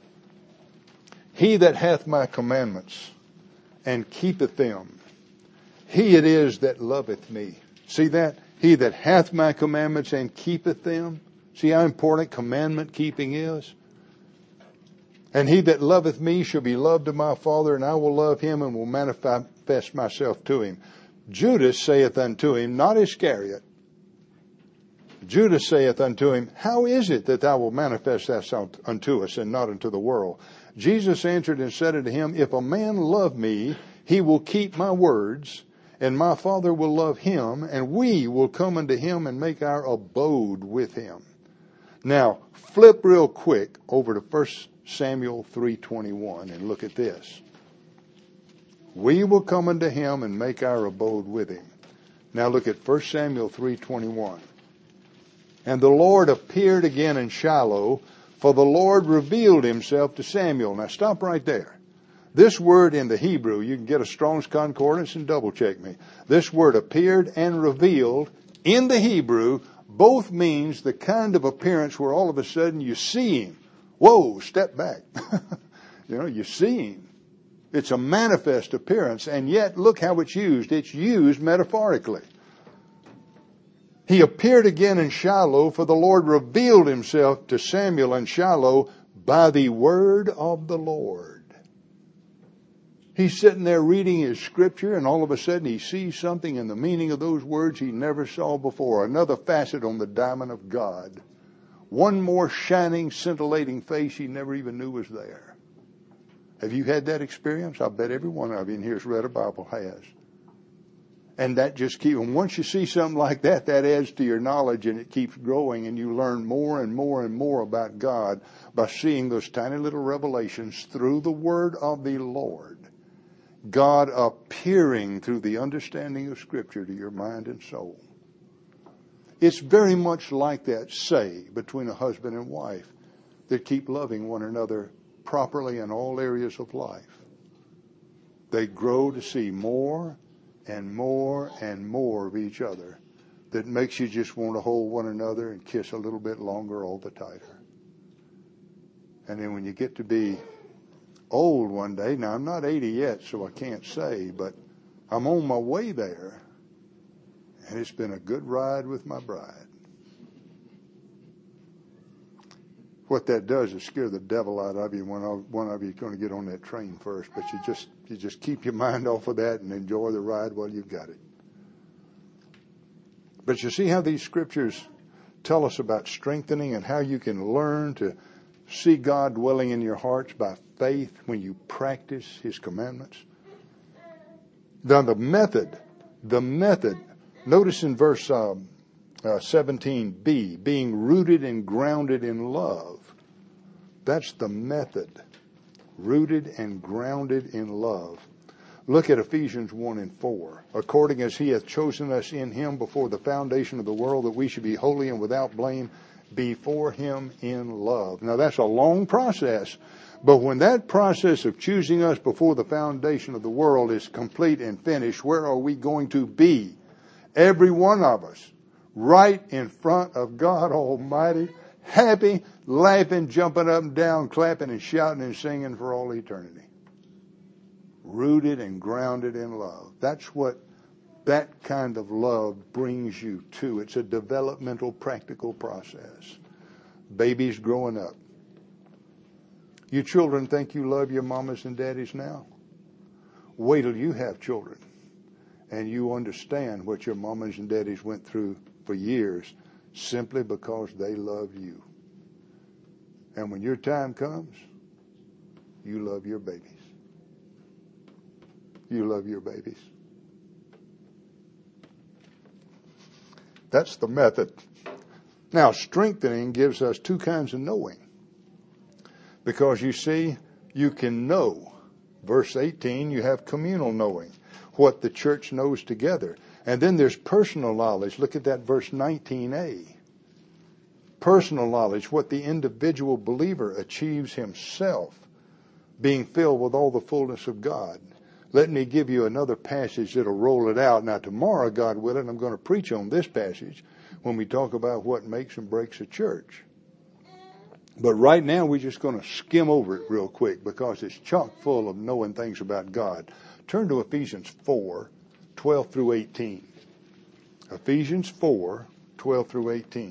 He that hath my commandments and keepeth them, he it is that loveth me. See that? He that hath my commandments and keepeth them. See how important commandment keeping is? And he that loveth me shall be loved of my Father, and I will love him and will manifest myself to him. Judas saith unto him, not Iscariot. Judas saith unto him, how is it that thou wilt manifest thyself unto us and not unto the world? Jesus answered and said unto him, if a man love me, he will keep my words, and my Father will love him, and we will come unto him and make our abode with him. Now, flip real quick over to 1 Samuel 3:21 and look at this. We will come unto him and make our abode with him. Now look at 1 Samuel 3:21. And the Lord appeared again in Shiloh, for the Lord revealed himself to Samuel. Now stop right there. This word in the Hebrew, you can get a Strong's Concordance and double check me. This word appeared and revealed in the Hebrew both means the kind of appearance where all of a sudden you see him. Whoa, step back. You see him. It's a manifest appearance, and yet look how it's used. It's used metaphorically. He appeared again in Shiloh, for the Lord revealed himself to Samuel in Shiloh by the word of the Lord. He's sitting there reading his scripture, and all of a sudden he sees something in the meaning of those words he never saw before. Another facet on the diamond of God. One more shining, scintillating face he never even knew was there. Have you had that experience? I bet every one of you in here has read a Bible has. And that just keeps, and once you see something like that, that adds to your knowledge, and it keeps growing, and you learn more and more and more about God by seeing those tiny little revelations through the word of the Lord. God appearing through the understanding of Scripture to your mind and soul. It's very much like that, say, between a husband and wife that keep loving one another properly in all areas of life. They grow to see more and more and more of each other that makes you just want to hold one another and kiss a little bit longer, all the tighter. And then when you get to be old one day, now I'm not 80 yet, so I can't say, but I'm on my way there, and it's been a good ride with my bride. What that does is scare the devil out of you when one of you is going to get on that train first, but you just keep your mind off of that and enjoy the ride while you've got it. But you see how these scriptures tell us about strengthening and how you can learn to see God dwelling in your hearts by faith when you practice his commandments. Now the method, notice in verse 17b, being rooted and grounded in love. That's the method. Rooted and grounded in love. Look at Ephesians 1:4. According as he hath chosen us in him before the foundation of the world, that we should be holy and without blame before him in love. Now that's a long process, but when that process of choosing us before the foundation of the world is complete and finished, where are we going to be? Every one of us, right in front of God Almighty, happy, laughing, jumping up and down, clapping and shouting and singing for all eternity. Rooted and grounded in love. That's what that kind of love brings you to. It's a developmental, practical process. Babies growing up. You children think you love your mamas and daddies now? Wait till you have children and you understand what your mamas and daddies went through for years simply because they love you. And when your time comes, you love your babies. You love your babies. That's the method. Now, strengthening gives us two kinds of knowing. Because you see, you can know. Verse 18, you have communal knowing, what the church knows together. And then there's personal knowledge. Look at that verse 19a. Personal knowledge, what the individual believer achieves himself, being filled with all the fullness of God. Let me give you another passage that'll roll it out. Now tomorrow, God willing, I'm going to preach on this passage when we talk about what makes and breaks a church. But right now we're just going to skim over it real quick because it's chock full of knowing things about God. Turn to Ephesians 4, 12 through 18. Ephesians 4, 12 through 18.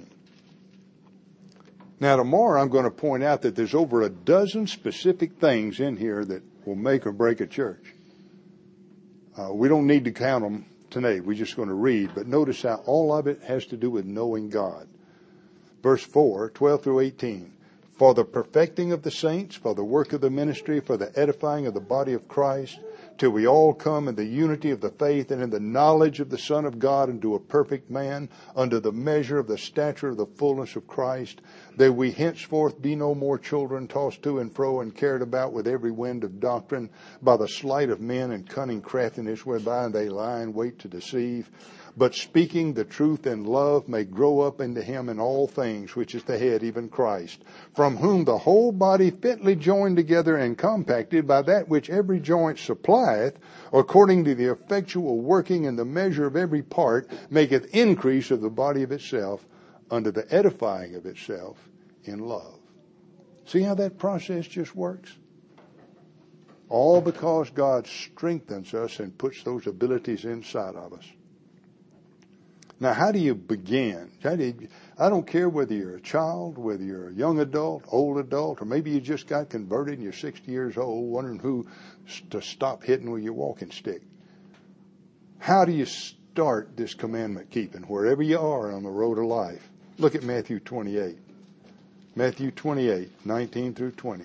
Now tomorrow I'm going to point out that there's over a dozen specific things in here that will make or break a church. We don't need to count them tonight. We're just going to read. But notice how all of it has to do with knowing God. Verse 4, 12 through 18. For the perfecting of the saints, for the work of the ministry, for the edifying of the body of Christ, till we all come in the unity of the faith and in the knowledge of the Son of God unto a perfect man, under the measure of the stature of the fullness of Christ, that we henceforth be no more children tossed to and fro and carried about with every wind of doctrine by the sleight of men and cunning craftiness whereby they lie in wait to deceive. But speaking the truth in love may grow up into him in all things, which is the head, even Christ, from whom the whole body fitly joined together and compacted by that which every joint supplieth, according to the effectual working in the measure of every part, maketh increase of the body of itself unto the edifying of itself in love. See how that process just works? All because God strengthens us and puts those abilities inside of us. Now, how do you begin? I don't care whether you're a child, whether you're a young adult, old adult, or maybe you just got converted and you're 60 years old, wondering who to stop hitting with your walking stick. How do you start this commandment keeping, wherever you are on the road of life? Look at Matthew 28. Matthew 28, 19 through 20.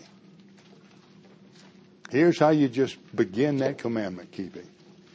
Here's how you just begin that commandment keeping.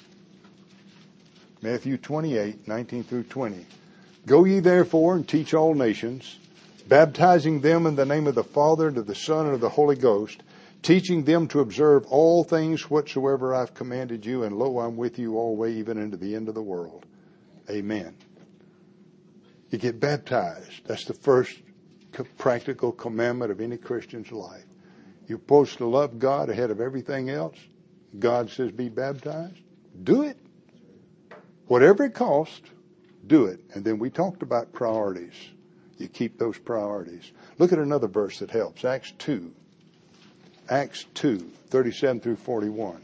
Matthew 28, 19 through 20. Go ye therefore and teach all nations, baptizing them in the name of the Father, and of the Son, and of the Holy Ghost, teaching them to observe all things whatsoever I've commanded you, and lo, I'm with you always, even into the end of the world. Amen. You get baptized. That's the first practical commandment of any Christian's life. You're supposed to love God ahead of everything else. God says be baptized. Do it. Whatever it costs, do it. And then we talked about priorities. You keep those priorities. Look at another verse that helps. Acts 2. Acts 2, 37 through 41.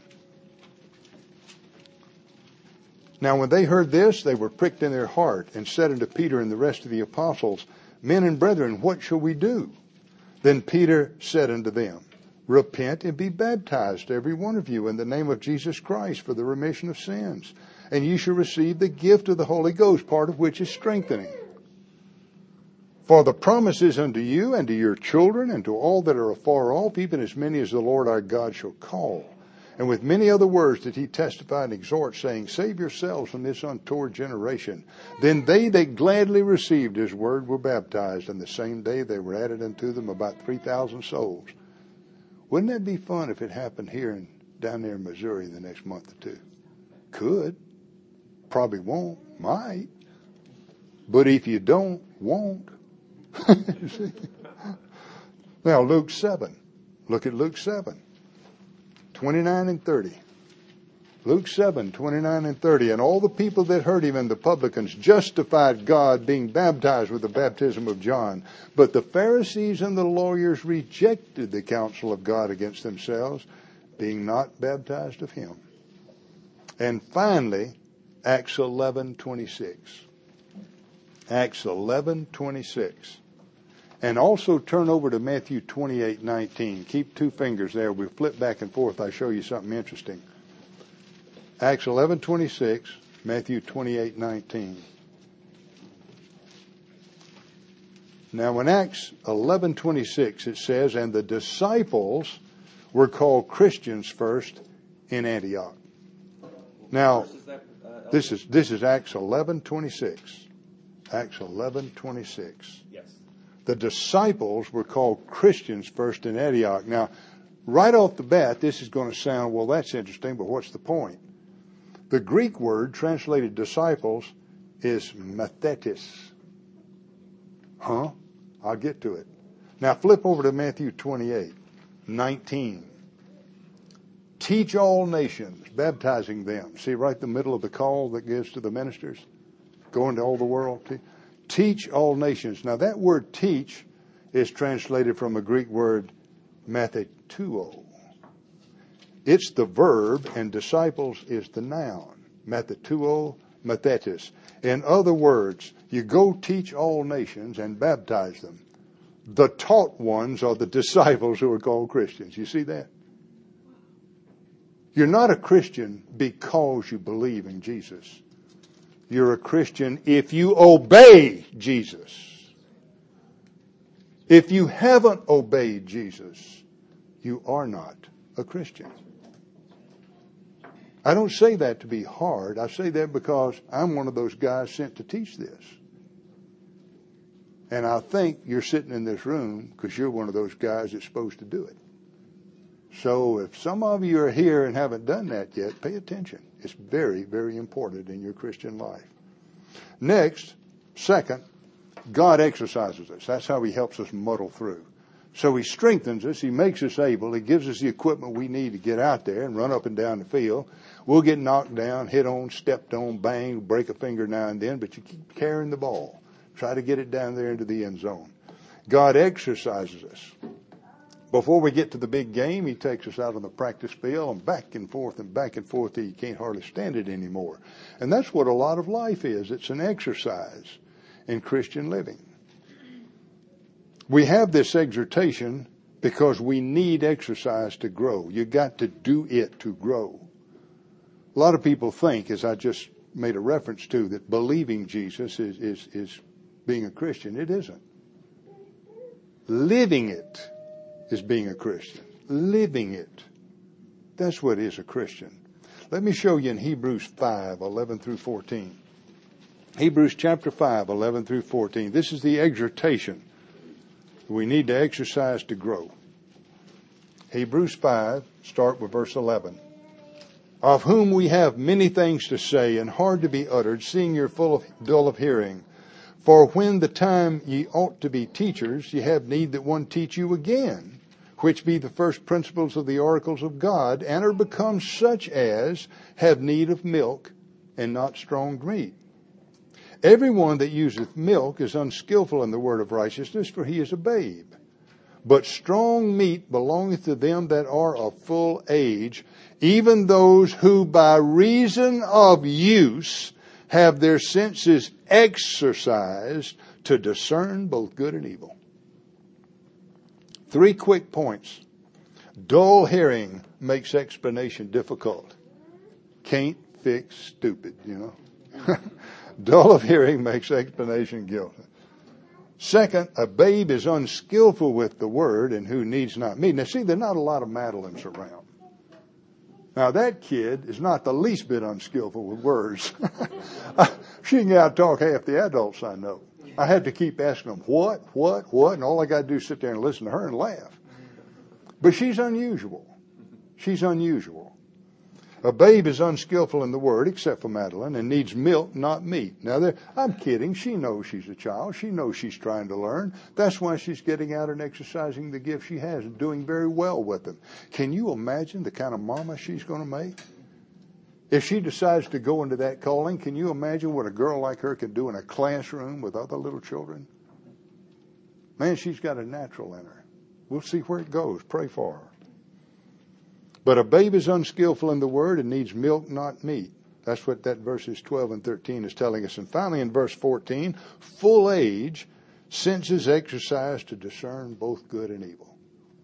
Now when they heard this, they were pricked in their heart and said unto Peter and the rest of the apostles, Men and brethren, what shall we do? Then Peter said unto them, Repent and be baptized, every one of you, in the name of Jesus Christ for the remission of sins. And ye shall receive the gift of the Holy Ghost, part of which is strengthening. For the promise is unto you and to your children and to all that are afar off, even as many as the Lord our God shall call. And with many other words did he testify and exhort, saying, Save yourselves from this untoward generation. Then they that gladly received his word were baptized, and the same day they were added unto them about 3,000 souls. Wouldn't that be fun if it happened here and down there in Missouri in the next month or two? Could. Probably won't. Might. But if you don't, won't. Now, Luke 7. Look at Luke 7. 29 and 30. Luke 7, 29 and 30. And all the people that heard him and the publicans justified God, being baptized with the baptism of John. But the Pharisees and the lawyers rejected the counsel of God against themselves, being not baptized of him. And finally, Acts 11:26. Acts 11:26. And also turn over to Matthew 28:19. Keep two fingers there. We'll flip back and forth. I'll show you something interesting. Acts 11:26, Matthew 28:19. Now in Acts 11:26 it says, And the disciples were called Christians first in Antioch. Now, this is Acts 11:26. Acts 11:26. Yes. The disciples were called Christians first in Antioch. Now, right off the bat, this is going to sound, well, that's interesting, but what's the point? The Greek word translated disciples is mathetes. Huh? I'll get to it. Now flip over to Matthew 28:19. Teach all nations, baptizing them. See right in the middle of the call that gives to the ministers? Go into all the world. Teach all nations. Now that word teach is translated from a Greek word mathetuo. It's the verb and disciples is the noun. Mathetuo, mathetis. In other words, you go teach all nations and baptize them. The taught ones are the disciples who are called Christians. You see that? You're not a Christian because you believe in Jesus. You're a Christian if you obey Jesus. If you haven't obeyed Jesus, you are not a Christian. I don't say that to be hard. I say that because I'm one of those guys sent to teach this. And I think you're sitting in this room because you're one of those guys that's supposed to do it. So if some of you are here and haven't done that yet, pay attention. It's very, very important in your Christian life. Next, second, God exercises us. That's how He helps us muddle through. So He strengthens us. He makes us able. He gives us the equipment we need to get out there and run up and down the field. We'll get knocked down, hit on, stepped on, bang, break a finger now and then, but you keep carrying the ball. Try to get it down there into the end zone. God exercises us. Before we get to the big game, He takes us out on the practice field and back and forth till you can't hardly stand it anymore. And that's what a lot of life is. It's an exercise in Christian living. We have this exhortation because we need exercise to grow. You got to do it to grow. A lot of people think, as I just made a reference to, that believing Jesus is being a Christian. It isn't. Living it is being a Christian. Living it. That's what is a Christian. Let me show you in Hebrews 5:11 through 14. Hebrews chapter 5:11 through 14. This is the exhortation we need to exercise to grow. Hebrews 5, start with verse 11. Of whom we have many things to say and hard to be uttered, seeing you're dull of hearing. For when the time ye ought to be teachers, ye have need that one teach you again, which be the first principles of the oracles of God, and are become such as have need of milk and not strong meat. Everyone that useth milk is unskillful in the word of righteousness, for he is a babe. But strong meat belongeth to them that are of full age, even those who by reason of use have their senses exercised to discern both good and evil. 3 quick points. Dull hearing makes explanation difficult. Can't fix stupid, you know. Dull of hearing makes explanation guilty. Second, a babe is unskillful with the word and who needs not meat. Now see, there are not a lot of Madeleines around. Now that kid is not the least bit unskillful with words. She can out-talk half the adults I know. I had to keep asking them, what, and all I got to do is sit there and listen to her and laugh. But she's unusual. She's unusual. A babe is unskillful in the word, except for Madeline, and needs milk, not meat. Now, I'm kidding. She knows she's a child. She knows she's trying to learn. That's why she's getting out and exercising the gift she has and doing very well with them. Can you imagine the kind of mama she's going to make? If she decides to go into that calling, can you imagine what a girl like her can do in a classroom with other little children? Man, she's got a natural in her. We'll see where it goes. Pray for her. But a babe is unskillful in the word and needs milk, not meat. That's what that verses 12 and 13 is telling us. And finally in verse 14, full age, senses exercised to discern both good and evil.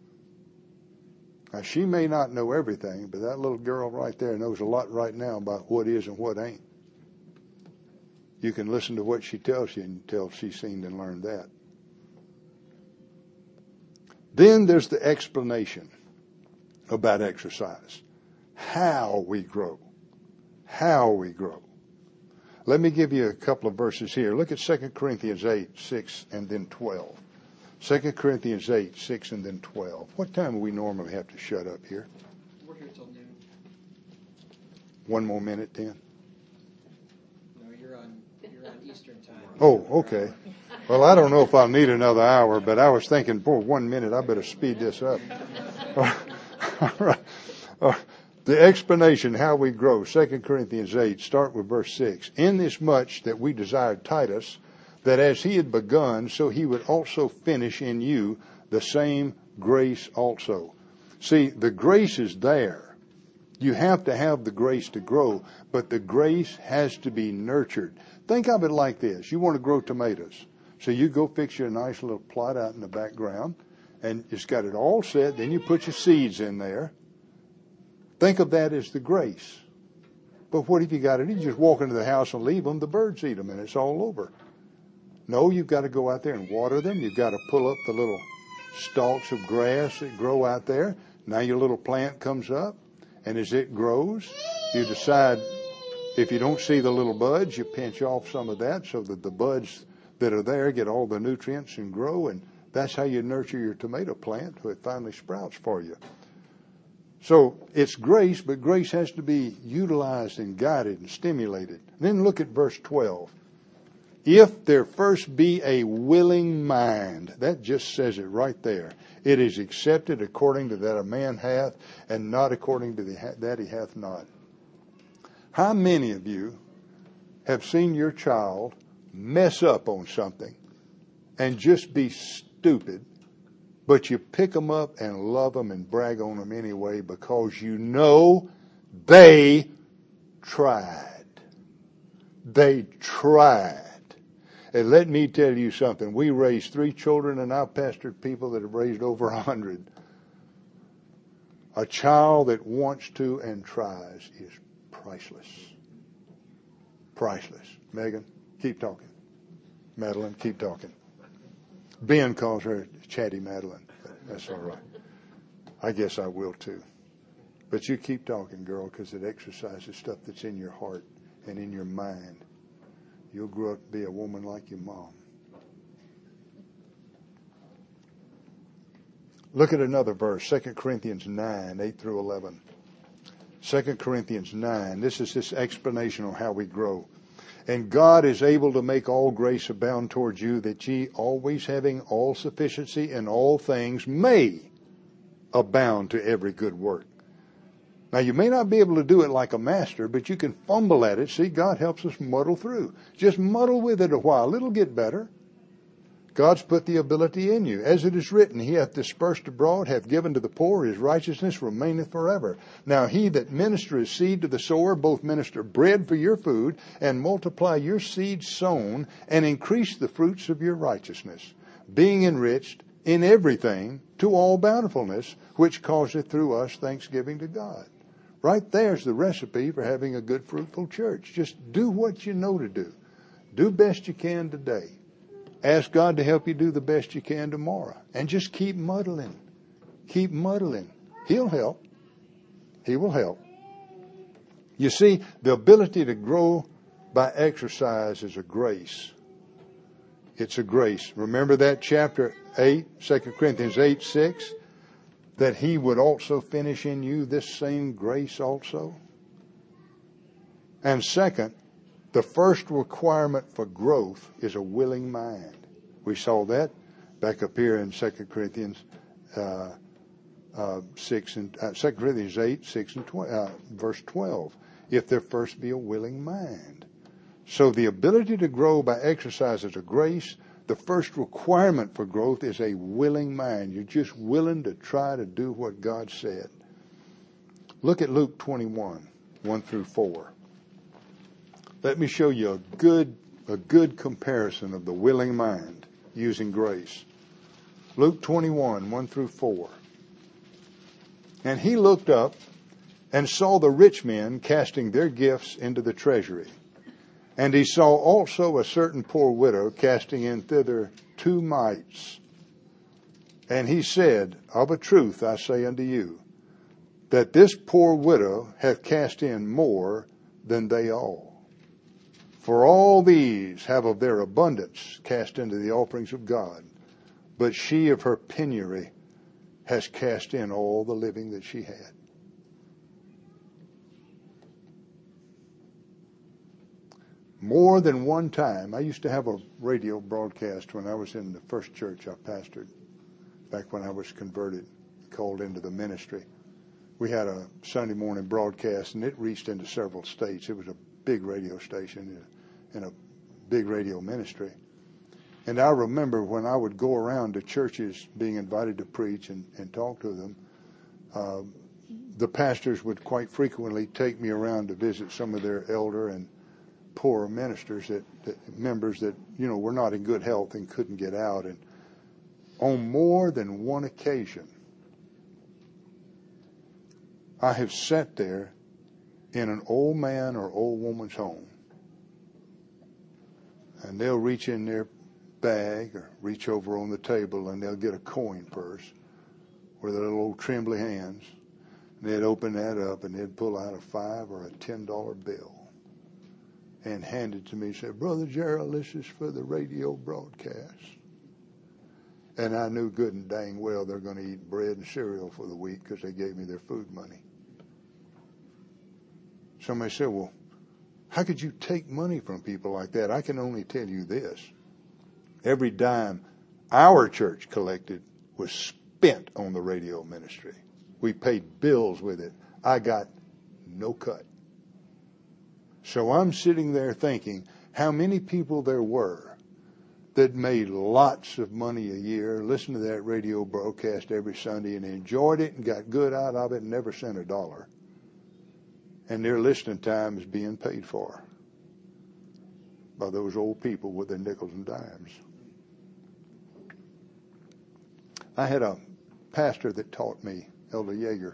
Now she may not know everything, but that little girl right there knows a lot right now about what is and what ain't. You can listen to what she tells you until she's seen and learned that. Then there's the explanation about exercise. How we grow. How we grow. Let me give you a couple of verses here. Look at 2 Corinthians 8, 6, and then 12. 2 Corinthians 8, 6, and then 12. What time do we normally have to shut up here? We're here till noon. One more minute then? No, you're on Eastern time. Oh, okay. Well, I don't know if I'll need another hour, but I was thinking, boy, 1 minute, I better speed this up. All right. The explanation, how we grow, 2 Corinthians 8, start with verse 6. Inasmuch that we desired Titus, that as he had begun, so he would also finish in you the same grace also. See, the grace is there. You have to have the grace to grow, but the grace has to be nurtured. Think of it like this. You want to grow tomatoes. So you go fix you a nice little plot out in the background, and it's got it all set. Then you put your seeds in there. Think of that as the grace. But what if you got it? You just walk into the house and leave them. The birds eat them, and it's all over. No, you've got to go out there and water them. You've got to pull up the little stalks of grass that grow out there. Now your little plant comes up, and as it grows, you decide, if you don't see the little buds, you pinch off some of that so that the buds that are there get all the nutrients and grow, and that's how you nurture your tomato plant till it finally sprouts for you. So it's grace, but grace has to be utilized and guided and stimulated. Then look at verse 12. If there first be a willing mind, that just says it right there. It is accepted according to that a man hath, and not according to that he hath not. How many of you have seen your child mess up on something and just be stupid, but you pick them up and love them and brag on them anyway because you know they tried. They tried. And let me tell you something. We raised 3 children, and I've pastored people that have raised over 100. A child that wants to and tries is priceless. Priceless. Megan, keep talking. Madeline, keep talking. Ben calls her Chatty Madeline. That's all right. I guess I will too. But you keep talking, girl, because it exercises stuff that's in your heart and in your mind. You'll grow up to be a woman like your mom. Look at another verse, 2 Corinthians 9, 8 through 11. 2 Corinthians 9, this is this explanation on how we grow. And God is able to make all grace abound towards you, that ye, always having all sufficiency in all things, may abound to every good work. Now, you may not be able to do it like a master, but you can fumble at it. See, God helps us muddle through. Just muddle with it a while. It'll get better. God's put the ability in you. As it is written, He hath dispersed abroad, hath given to the poor, His righteousness remaineth forever. Now he that ministereth seed to the sower, both minister bread for your food, and multiply your seed sown, and increase the fruits of your righteousness, being enriched in everything to all bountifulness, which causeth through us thanksgiving to God. Right there's the recipe for having a good, fruitful church. Just do what you know to do. Do best you can today. Ask God to help you do the best you can tomorrow. And just keep muddling. Keep muddling. He'll help. He will help. You see, the ability to grow by exercise is a grace. It's a grace. Remember that chapter 8, 2 Corinthians 8, 6? That He would also finish in you this same grace also. And second, the first requirement for growth is a willing mind. We saw that back up here in 2 Corinthians 6 and 2 Corinthians 8, 6 and verse 12. If there first be a willing mind. So the ability to grow by exercise is a grace. The first requirement for growth is a willing mind. You're just willing to try to do what God said. Look at Luke 21, 1 through 4. Let me show you a good comparison of the willing mind using grace. Luke 21, 1 through 4. And he looked up and saw the rich men casting their gifts into the treasury. And he saw also a certain poor widow casting in thither 2 mites. And he said, Of a truth I say unto you, that this poor widow hath cast in more than they all. For all these have of their abundance cast into the offerings of God, but she of her penury has cast in all the living that she had. more than one time. I used to have a radio broadcast when I was in the first church I pastored, back when I was converted, called into the ministry. We had a Sunday morning broadcast, and it reached into several states. It was a big radio station and a big radio ministry. And I remember when I would go around to churches being invited to preach and talk to them, the pastors would quite frequently take me around to visit some of their elder and poor ministers, members that, were not in good health and couldn't get out. And on more than one occasion, I have sat there in an old man or old woman's home, and they'll reach in their bag or reach over on the table and they'll get a coin purse with their little old trembly hands. And they'd open that up and they'd pull out a $5 or a $10 bill and hand it to me and say, "Brother Gerald, this is for the radio broadcast." And I knew good and dang well they're going to eat bread and cereal for the week because they gave me their food money. Somebody said, "Well, how could you take money from people like that?" I can only tell you this. Every dime our church collected was spent on the radio ministry. We paid bills with it. I got no cut. So I'm sitting there thinking how many people there were that made lots of money a year, listened to that radio broadcast every Sunday and enjoyed it and got good out of it and never sent a dollar. And their listening time is being paid for by those old people with their nickels and dimes. I had a pastor that taught me, Elder Yeager.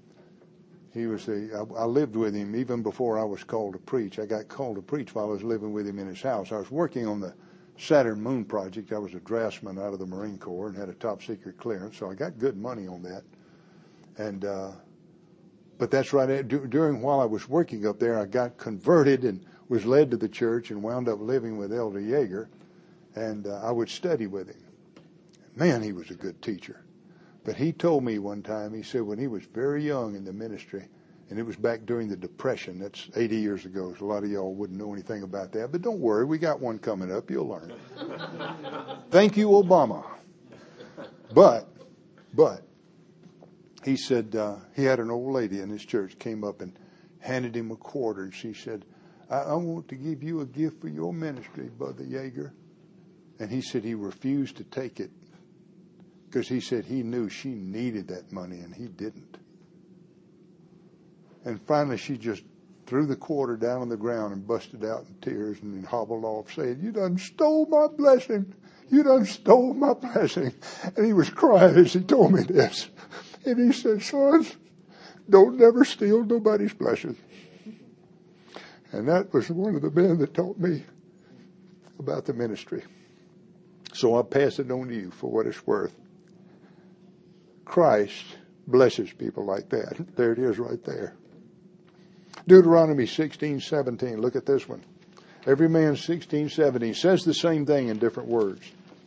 I lived with him even before I was called to preach. I got called to preach while I was living with him in his house. I was working on the Saturn Moon project. I was a draftsman out of the Marine Corps and had a top secret clearance, so I got good money on that. And but that's right. While I was working up there, I got converted and was led to the church and wound up living with Elder Yeager, and I would study with him. Man, he was a good teacher. But he told me one time, he said when he was very young in the ministry, and it was back during the Depression, that's 80 years ago, so a lot of y'all wouldn't know anything about that, but don't worry, we got one coming up, you'll learn. Thank you, Obama. But, he said he had an old lady in his church came up and handed him a quarter, and she said, I want to give you a gift for your ministry, Brother Yeager. And he said he refused to take it because he said he knew she needed that money and he didn't. And finally she just threw the quarter down on the ground and busted out in tears and then hobbled off saying, "You done stole my blessing. You done stole my blessing." And he was crying as he told me this. And he said, "Sons, don't never steal nobody's blessing." And that was one of the men that taught me about the ministry. So I'll pass it on to you for what it's worth. Christ blesses people like that. There it is right there. Deuteronomy 16:17. Look at this one. Every man 16:17 says the same thing in different words.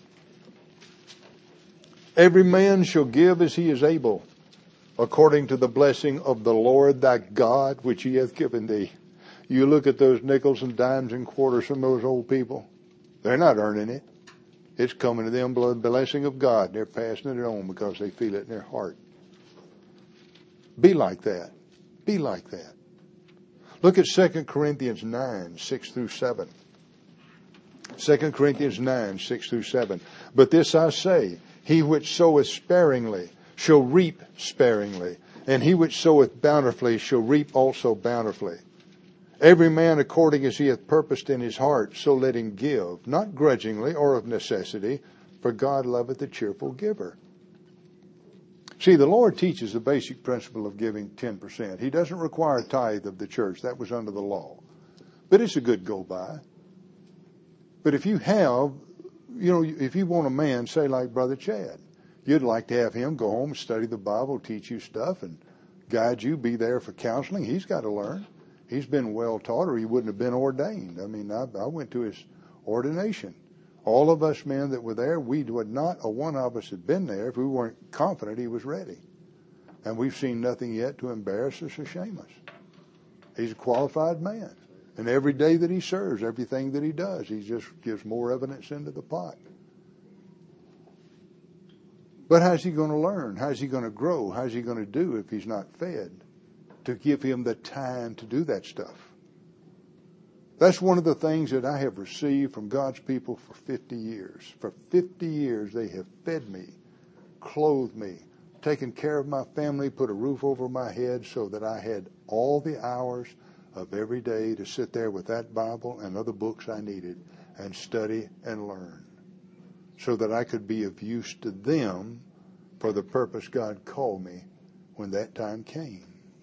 Every man shall give as he is able, according to the blessing of the Lord thy God, which he hath given thee. You look at those nickels and dimes and quarters from those old people. They're not earning it. It's coming to them by the blessing of God. They're passing it on because they feel it in their heart. Be like that. Be like that. Look at 2 Corinthians 9:6-7. 2 Corinthians 9:6-7. But this I say, he which soweth sparingly shall reap sparingly, and he which soweth bountifully shall reap also bountifully. Every man according as he hath purposed in his heart, so let him give, not grudgingly or of necessity, for God loveth a cheerful giver. See, the Lord teaches the basic principle of giving 10%. He doesn't require a tithe of the church. That was under the law. But it's a good go-by. But if you have, if you want a man, say like Brother Chad, you'd like to have him go home, study the Bible, teach you stuff, and guide you, be there for counseling. He's got to learn. He's been well taught or he wouldn't have been ordained. I mean, I went to his ordination. All of us men that were there, we would not, a one of us had been there if we weren't confident he was ready. And we've seen nothing yet to embarrass us or shame us. He's a qualified man. And every day that he serves, everything that he does, he just gives more evidence into the pot. But how's he going to learn? How's he going to grow? How's he going to do if he's not fed? To give him the time to do that stuff. That's one of the things that I have received from God's people for 50 years. For 50 years, they have fed me, clothed me, taken care of my family, put a roof over my head so that I had all the hours of every day to sit there with that Bible and other books I needed and study and learn so that I could be of use to them for the purpose God called me when that time came.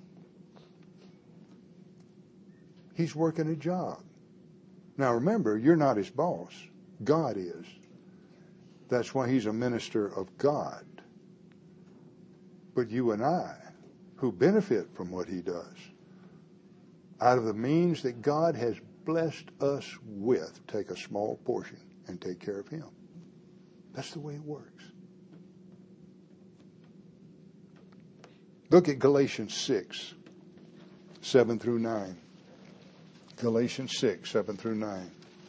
He's working a job. Now remember, you're not his boss. God is. That's why he's a minister of God. But you and I, who benefit from what he does, out of the means that God has blessed us with, take a small portion and take care of him. That's the way it works. Look at Galatians 6, 7 through 9. Galatians 6, 7 through 9.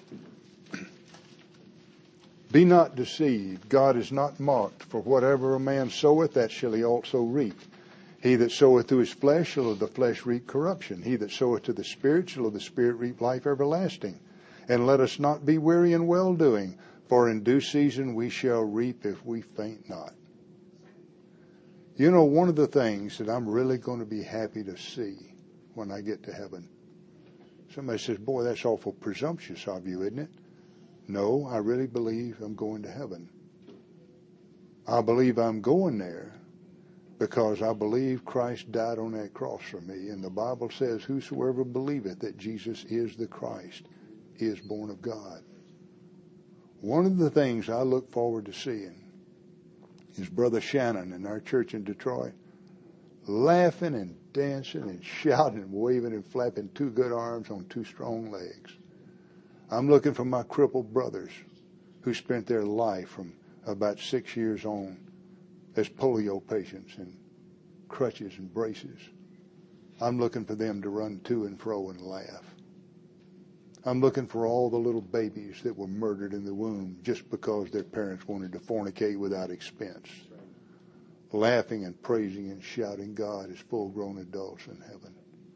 Be not deceived. God is not mocked. For whatever a man soweth, that shall he also reap. He that soweth to his flesh shall of the flesh reap corruption. He that soweth to the Spirit shall of the Spirit reap life everlasting. And let us not be weary in well-doing, for in due season we shall reap if we faint not. You know, one of the things that I'm really going to be happy to see when I get to heaven, somebody says, boy, that's awful presumptuous of you, isn't it? No, I really believe I'm going to heaven. I believe I'm going there because I believe Christ died on that cross for me. And the Bible says, whosoever believeth that Jesus is the Christ is born of God. One of the things I look forward to seeing is Brother Shannon in our church in Detroit laughing and dancing and shouting and waving and flapping two good arms on two strong legs. I'm looking for my crippled brothers who spent their life from about 6 years on as polio patients and crutches and braces. I'm looking for them to run to and fro and laugh. I'm looking for all the little babies that were murdered in the womb just because their parents wanted to fornicate without expense. Laughing and praising and shouting God as full-grown adults in heaven.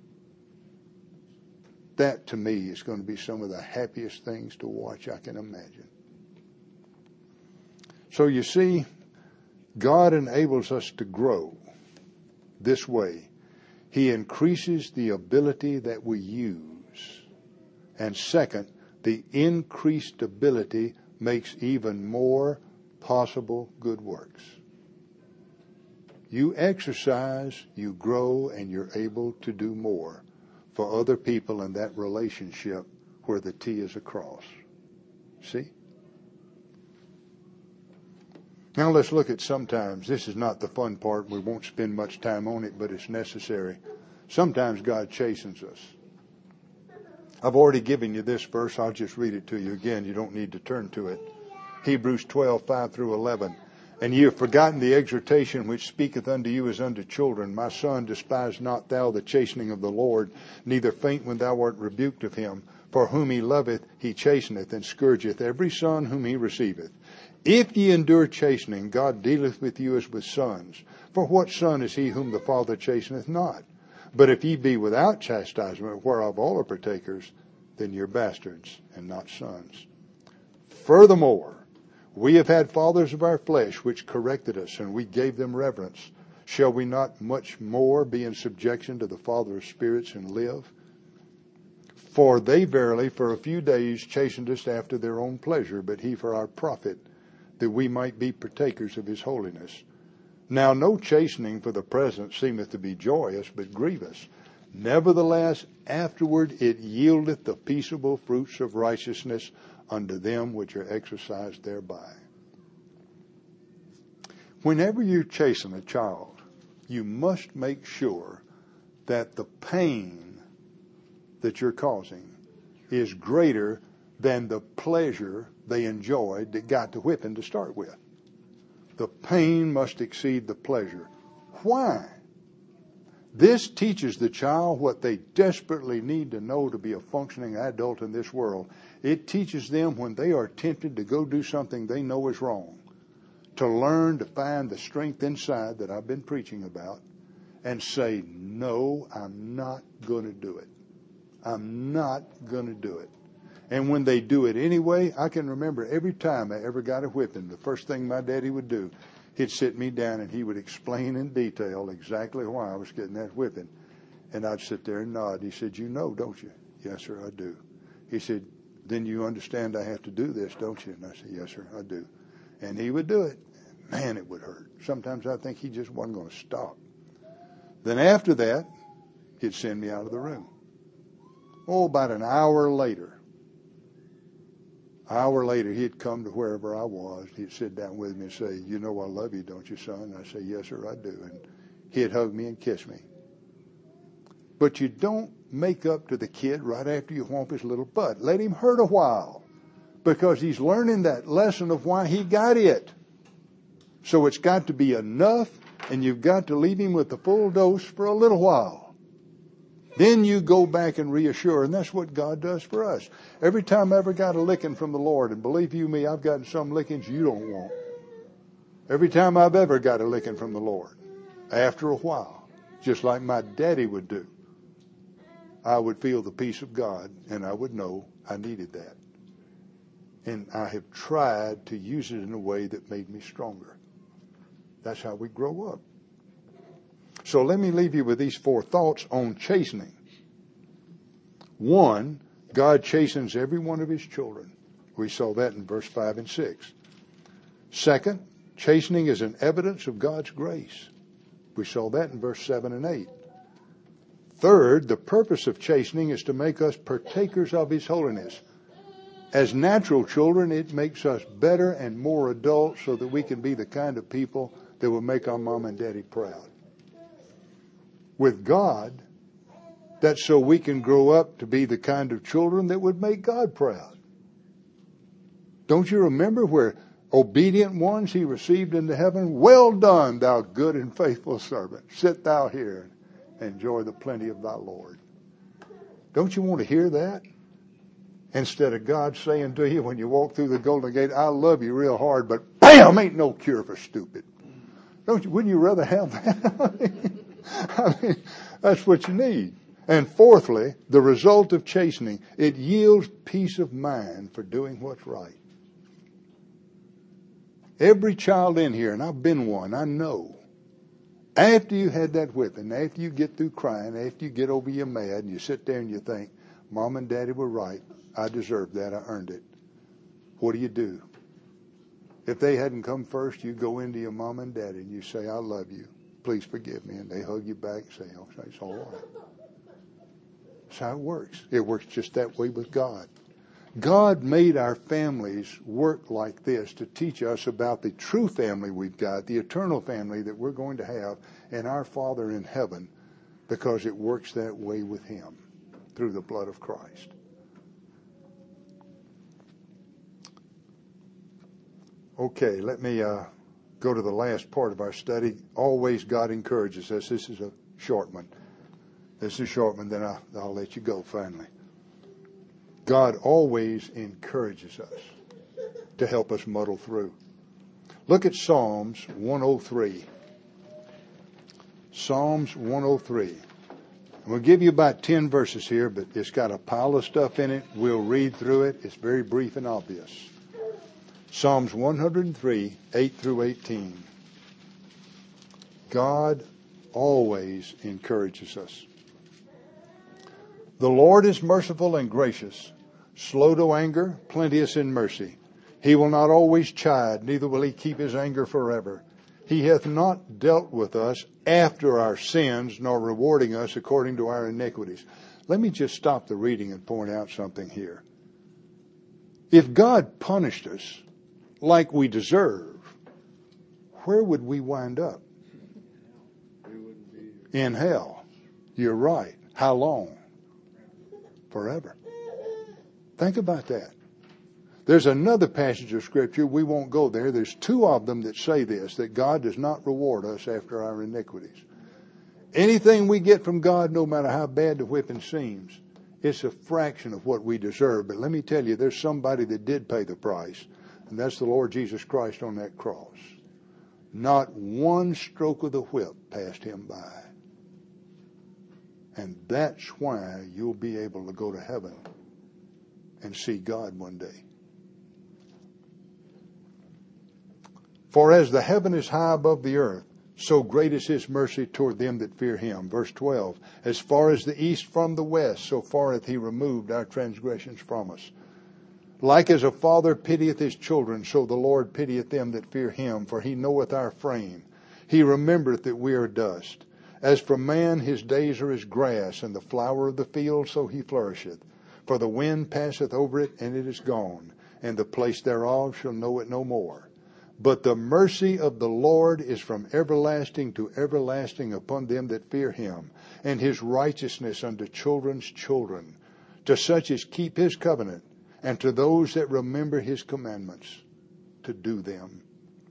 That, to me, is going to be some of the happiest things to watch I can imagine. So you see, God enables us to grow this way. He increases the ability that we use. And second, the increased ability makes even more possible good works. You exercise, you grow, and you're able to do more for other people in that relationship where the T is a cross. See? Now let's look at sometimes, this is not the fun part, we won't spend much time on it, but it's necessary. Sometimes God chastens us. I've already given you this verse, I'll just read it to you again, you don't need to turn to it. Hebrews 12, 5 through 11. And ye have forgotten the exhortation which speaketh unto you as unto children. My son, despise not thou the chastening of the Lord, neither faint when thou art rebuked of him. For whom he loveth, he chasteneth, and scourgeth every son whom he receiveth. If ye endure chastening, God dealeth with you as with sons. For what son is he whom the Father chasteneth not? But if ye be without chastisement, whereof all are partakers, then you're bastards and not sons. Furthermore, we have had fathers of our flesh which corrected us, and we gave them reverence. Shall we not much more be in subjection to the Father of spirits and live? For they verily for a few days chastened us after their own pleasure, but he for our profit, that we might be partakers of his holiness. Now no chastening for the present seemeth to be joyous, but grievous. Nevertheless, afterward it yieldeth the peaceable fruits of righteousness unto them which are exercised thereby. Whenever you chasten a child, you must make sure that the pain that you're causing is greater than the pleasure they enjoyed that got the whipping to start with. The pain must exceed the pleasure. Why? This teaches the child what they desperately need to know to be a functioning adult in this world. It teaches them when they are tempted to go do something they know is wrong, to learn to find the strength inside that I've been preaching about and say, no, I'm not going to do it. I'm not going to do it. And when they do it anyway, I can remember every time I ever got a whipping, the first thing my daddy would do, he'd sit me down and he would explain in detail exactly why I was getting that whipping. And I'd sit there and nod. He said, you know, don't you? Yes, sir, I do. He said, then you understand I have to do this, don't you? And I said, yes, sir, I do. And he would do it. Man, it would hurt. Sometimes I think he just wasn't going to stop. Then after that, he'd send me out of the room. Oh, about an hour later, he'd come to wherever I was. He'd sit down with me and say, you know I love you, don't you, son? And I'd say, yes, sir, I do. And he'd hug me and kiss me. But you don't make up to the kid right after you whomp his little butt. Let him hurt a while, because he's learning that lesson of why he got it. So it's got to be enough, and you've got to leave him with the full dose for a little while. Then you go back and reassure, and that's what God does for us. Every time I ever got a licking from the Lord, and believe you me, I've gotten some lickings you don't want. Every time I've ever got a licking from the Lord, after a while, just like my daddy would do, I would feel the peace of God, and I would know I needed that. And I have tried to use it in a way that made me stronger. That's how we grow up. So let me leave you with these 4 thoughts on chastening. 1, God chastens every one of his children. We saw that in verse 5 and 6. 2, chastening is an evidence of God's grace. We saw that in verse 7 and 8. 3, the purpose of chastening is to make us partakers of his holiness. As natural children, it makes us better and more adult so that we can be the kind of people that will make our mom and daddy proud. With God, that's so we can grow up to be the kind of children that would make God proud. Don't you remember where obedient ones he received into heaven? Well done, thou good and faithful servant. Sit thou here and enjoy the plenty of thy Lord. Don't you want to hear that? Instead of God saying to you when you walk through the golden gate, I love you real hard, but bam, ain't no cure for stupid. Wouldn't you rather have that? I mean, that's what you need. And 4thly, the result of chastening, it yields peace of mind for doing what's right. Every child in here, and I've been one, I know, after you had that whipping, after you get through crying, after you get over your mad, and you sit there and you think, Mom and Daddy were right, I deserved that, I earned it. What do? If they hadn't come first, you go into your mom and daddy and you say, I love you. Please forgive me. And they hug you back and say, oh, it's all right. That's how it works. It works just that way with God. God made our families work like this to teach us about the true family we've got, the eternal family that we're going to have, and our Father in heaven, because it works that way with him through the blood of Christ. Okay, let me go to the last part of our study. Always God encourages us. This is a short one. Then I'll let you go finally. God always encourages us to help us muddle through. Look at Psalms 103. Psalms 103. We'll give you about 10 verses here, but it's got a pile of stuff in it. We'll read through it. It's very brief and obvious. Psalms 103, 8 through 18. God always encourages us. The Lord is merciful and gracious, slow to anger, plenteous in mercy. He will not always chide, neither will he keep his anger forever. He hath not dealt with us after our sins, nor rewarding us according to our iniquities. Let me just stop the reading and point out something here. If God punished us like we deserve, where would we wind up? In hell. You're right. How long? Forever. Think about that. There's another passage of Scripture, we won't go there. There's 2 of them that say this, that God does not reward us after our iniquities. Anything we get from God, no matter how bad the whipping seems, it's a fraction of what we deserve. But let me tell you, there's somebody that did pay the price, and that's the Lord Jesus Christ on that cross. Not one stroke of the whip passed him by. And that's why you'll be able to go to heaven and see God one day. For as the heaven is high above the earth, so great is his mercy toward them that fear him. Verse 12, as far as the east from the west, so far hath he removed our transgressions from us. Like as a father pitieth his children, so the Lord pitieth them that fear him, for he knoweth our frame. He remembereth that we are dust. As for man, his days are as grass, and the flower of the field, so he flourisheth. For the wind passeth over it, and it is gone, and the place thereof shall know it no more. But the mercy of the Lord is from everlasting to everlasting upon them that fear him, and his righteousness unto children's children, to such as keep his covenant, and to those that remember his commandments to do them.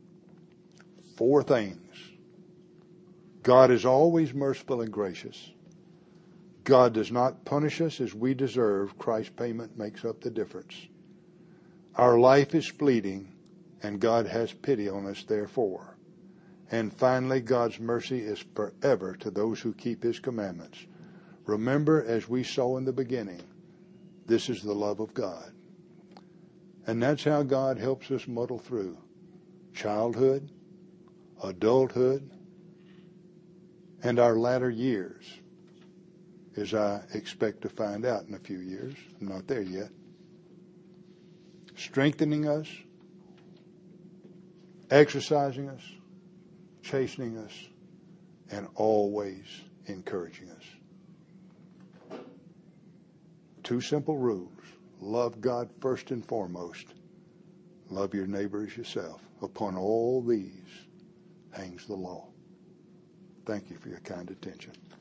4 things. God is always merciful and gracious. God does not punish us as we deserve. Christ's payment makes up the difference. Our life is fleeting, and God has pity on us therefore. And finally, God's mercy is forever to those who keep his commandments. Remember, as we saw in the beginning, this is the love of God. And that's how God helps us muddle through childhood, adulthood, and our latter years, as I expect to find out in a few years. I'm not there yet. Strengthening us, exercising us, chastening us, and always encouraging us. 2 simple rules. Love God first and foremost. Love your neighbor as yourself. Upon all these hangs the law. Thank you for your kind attention.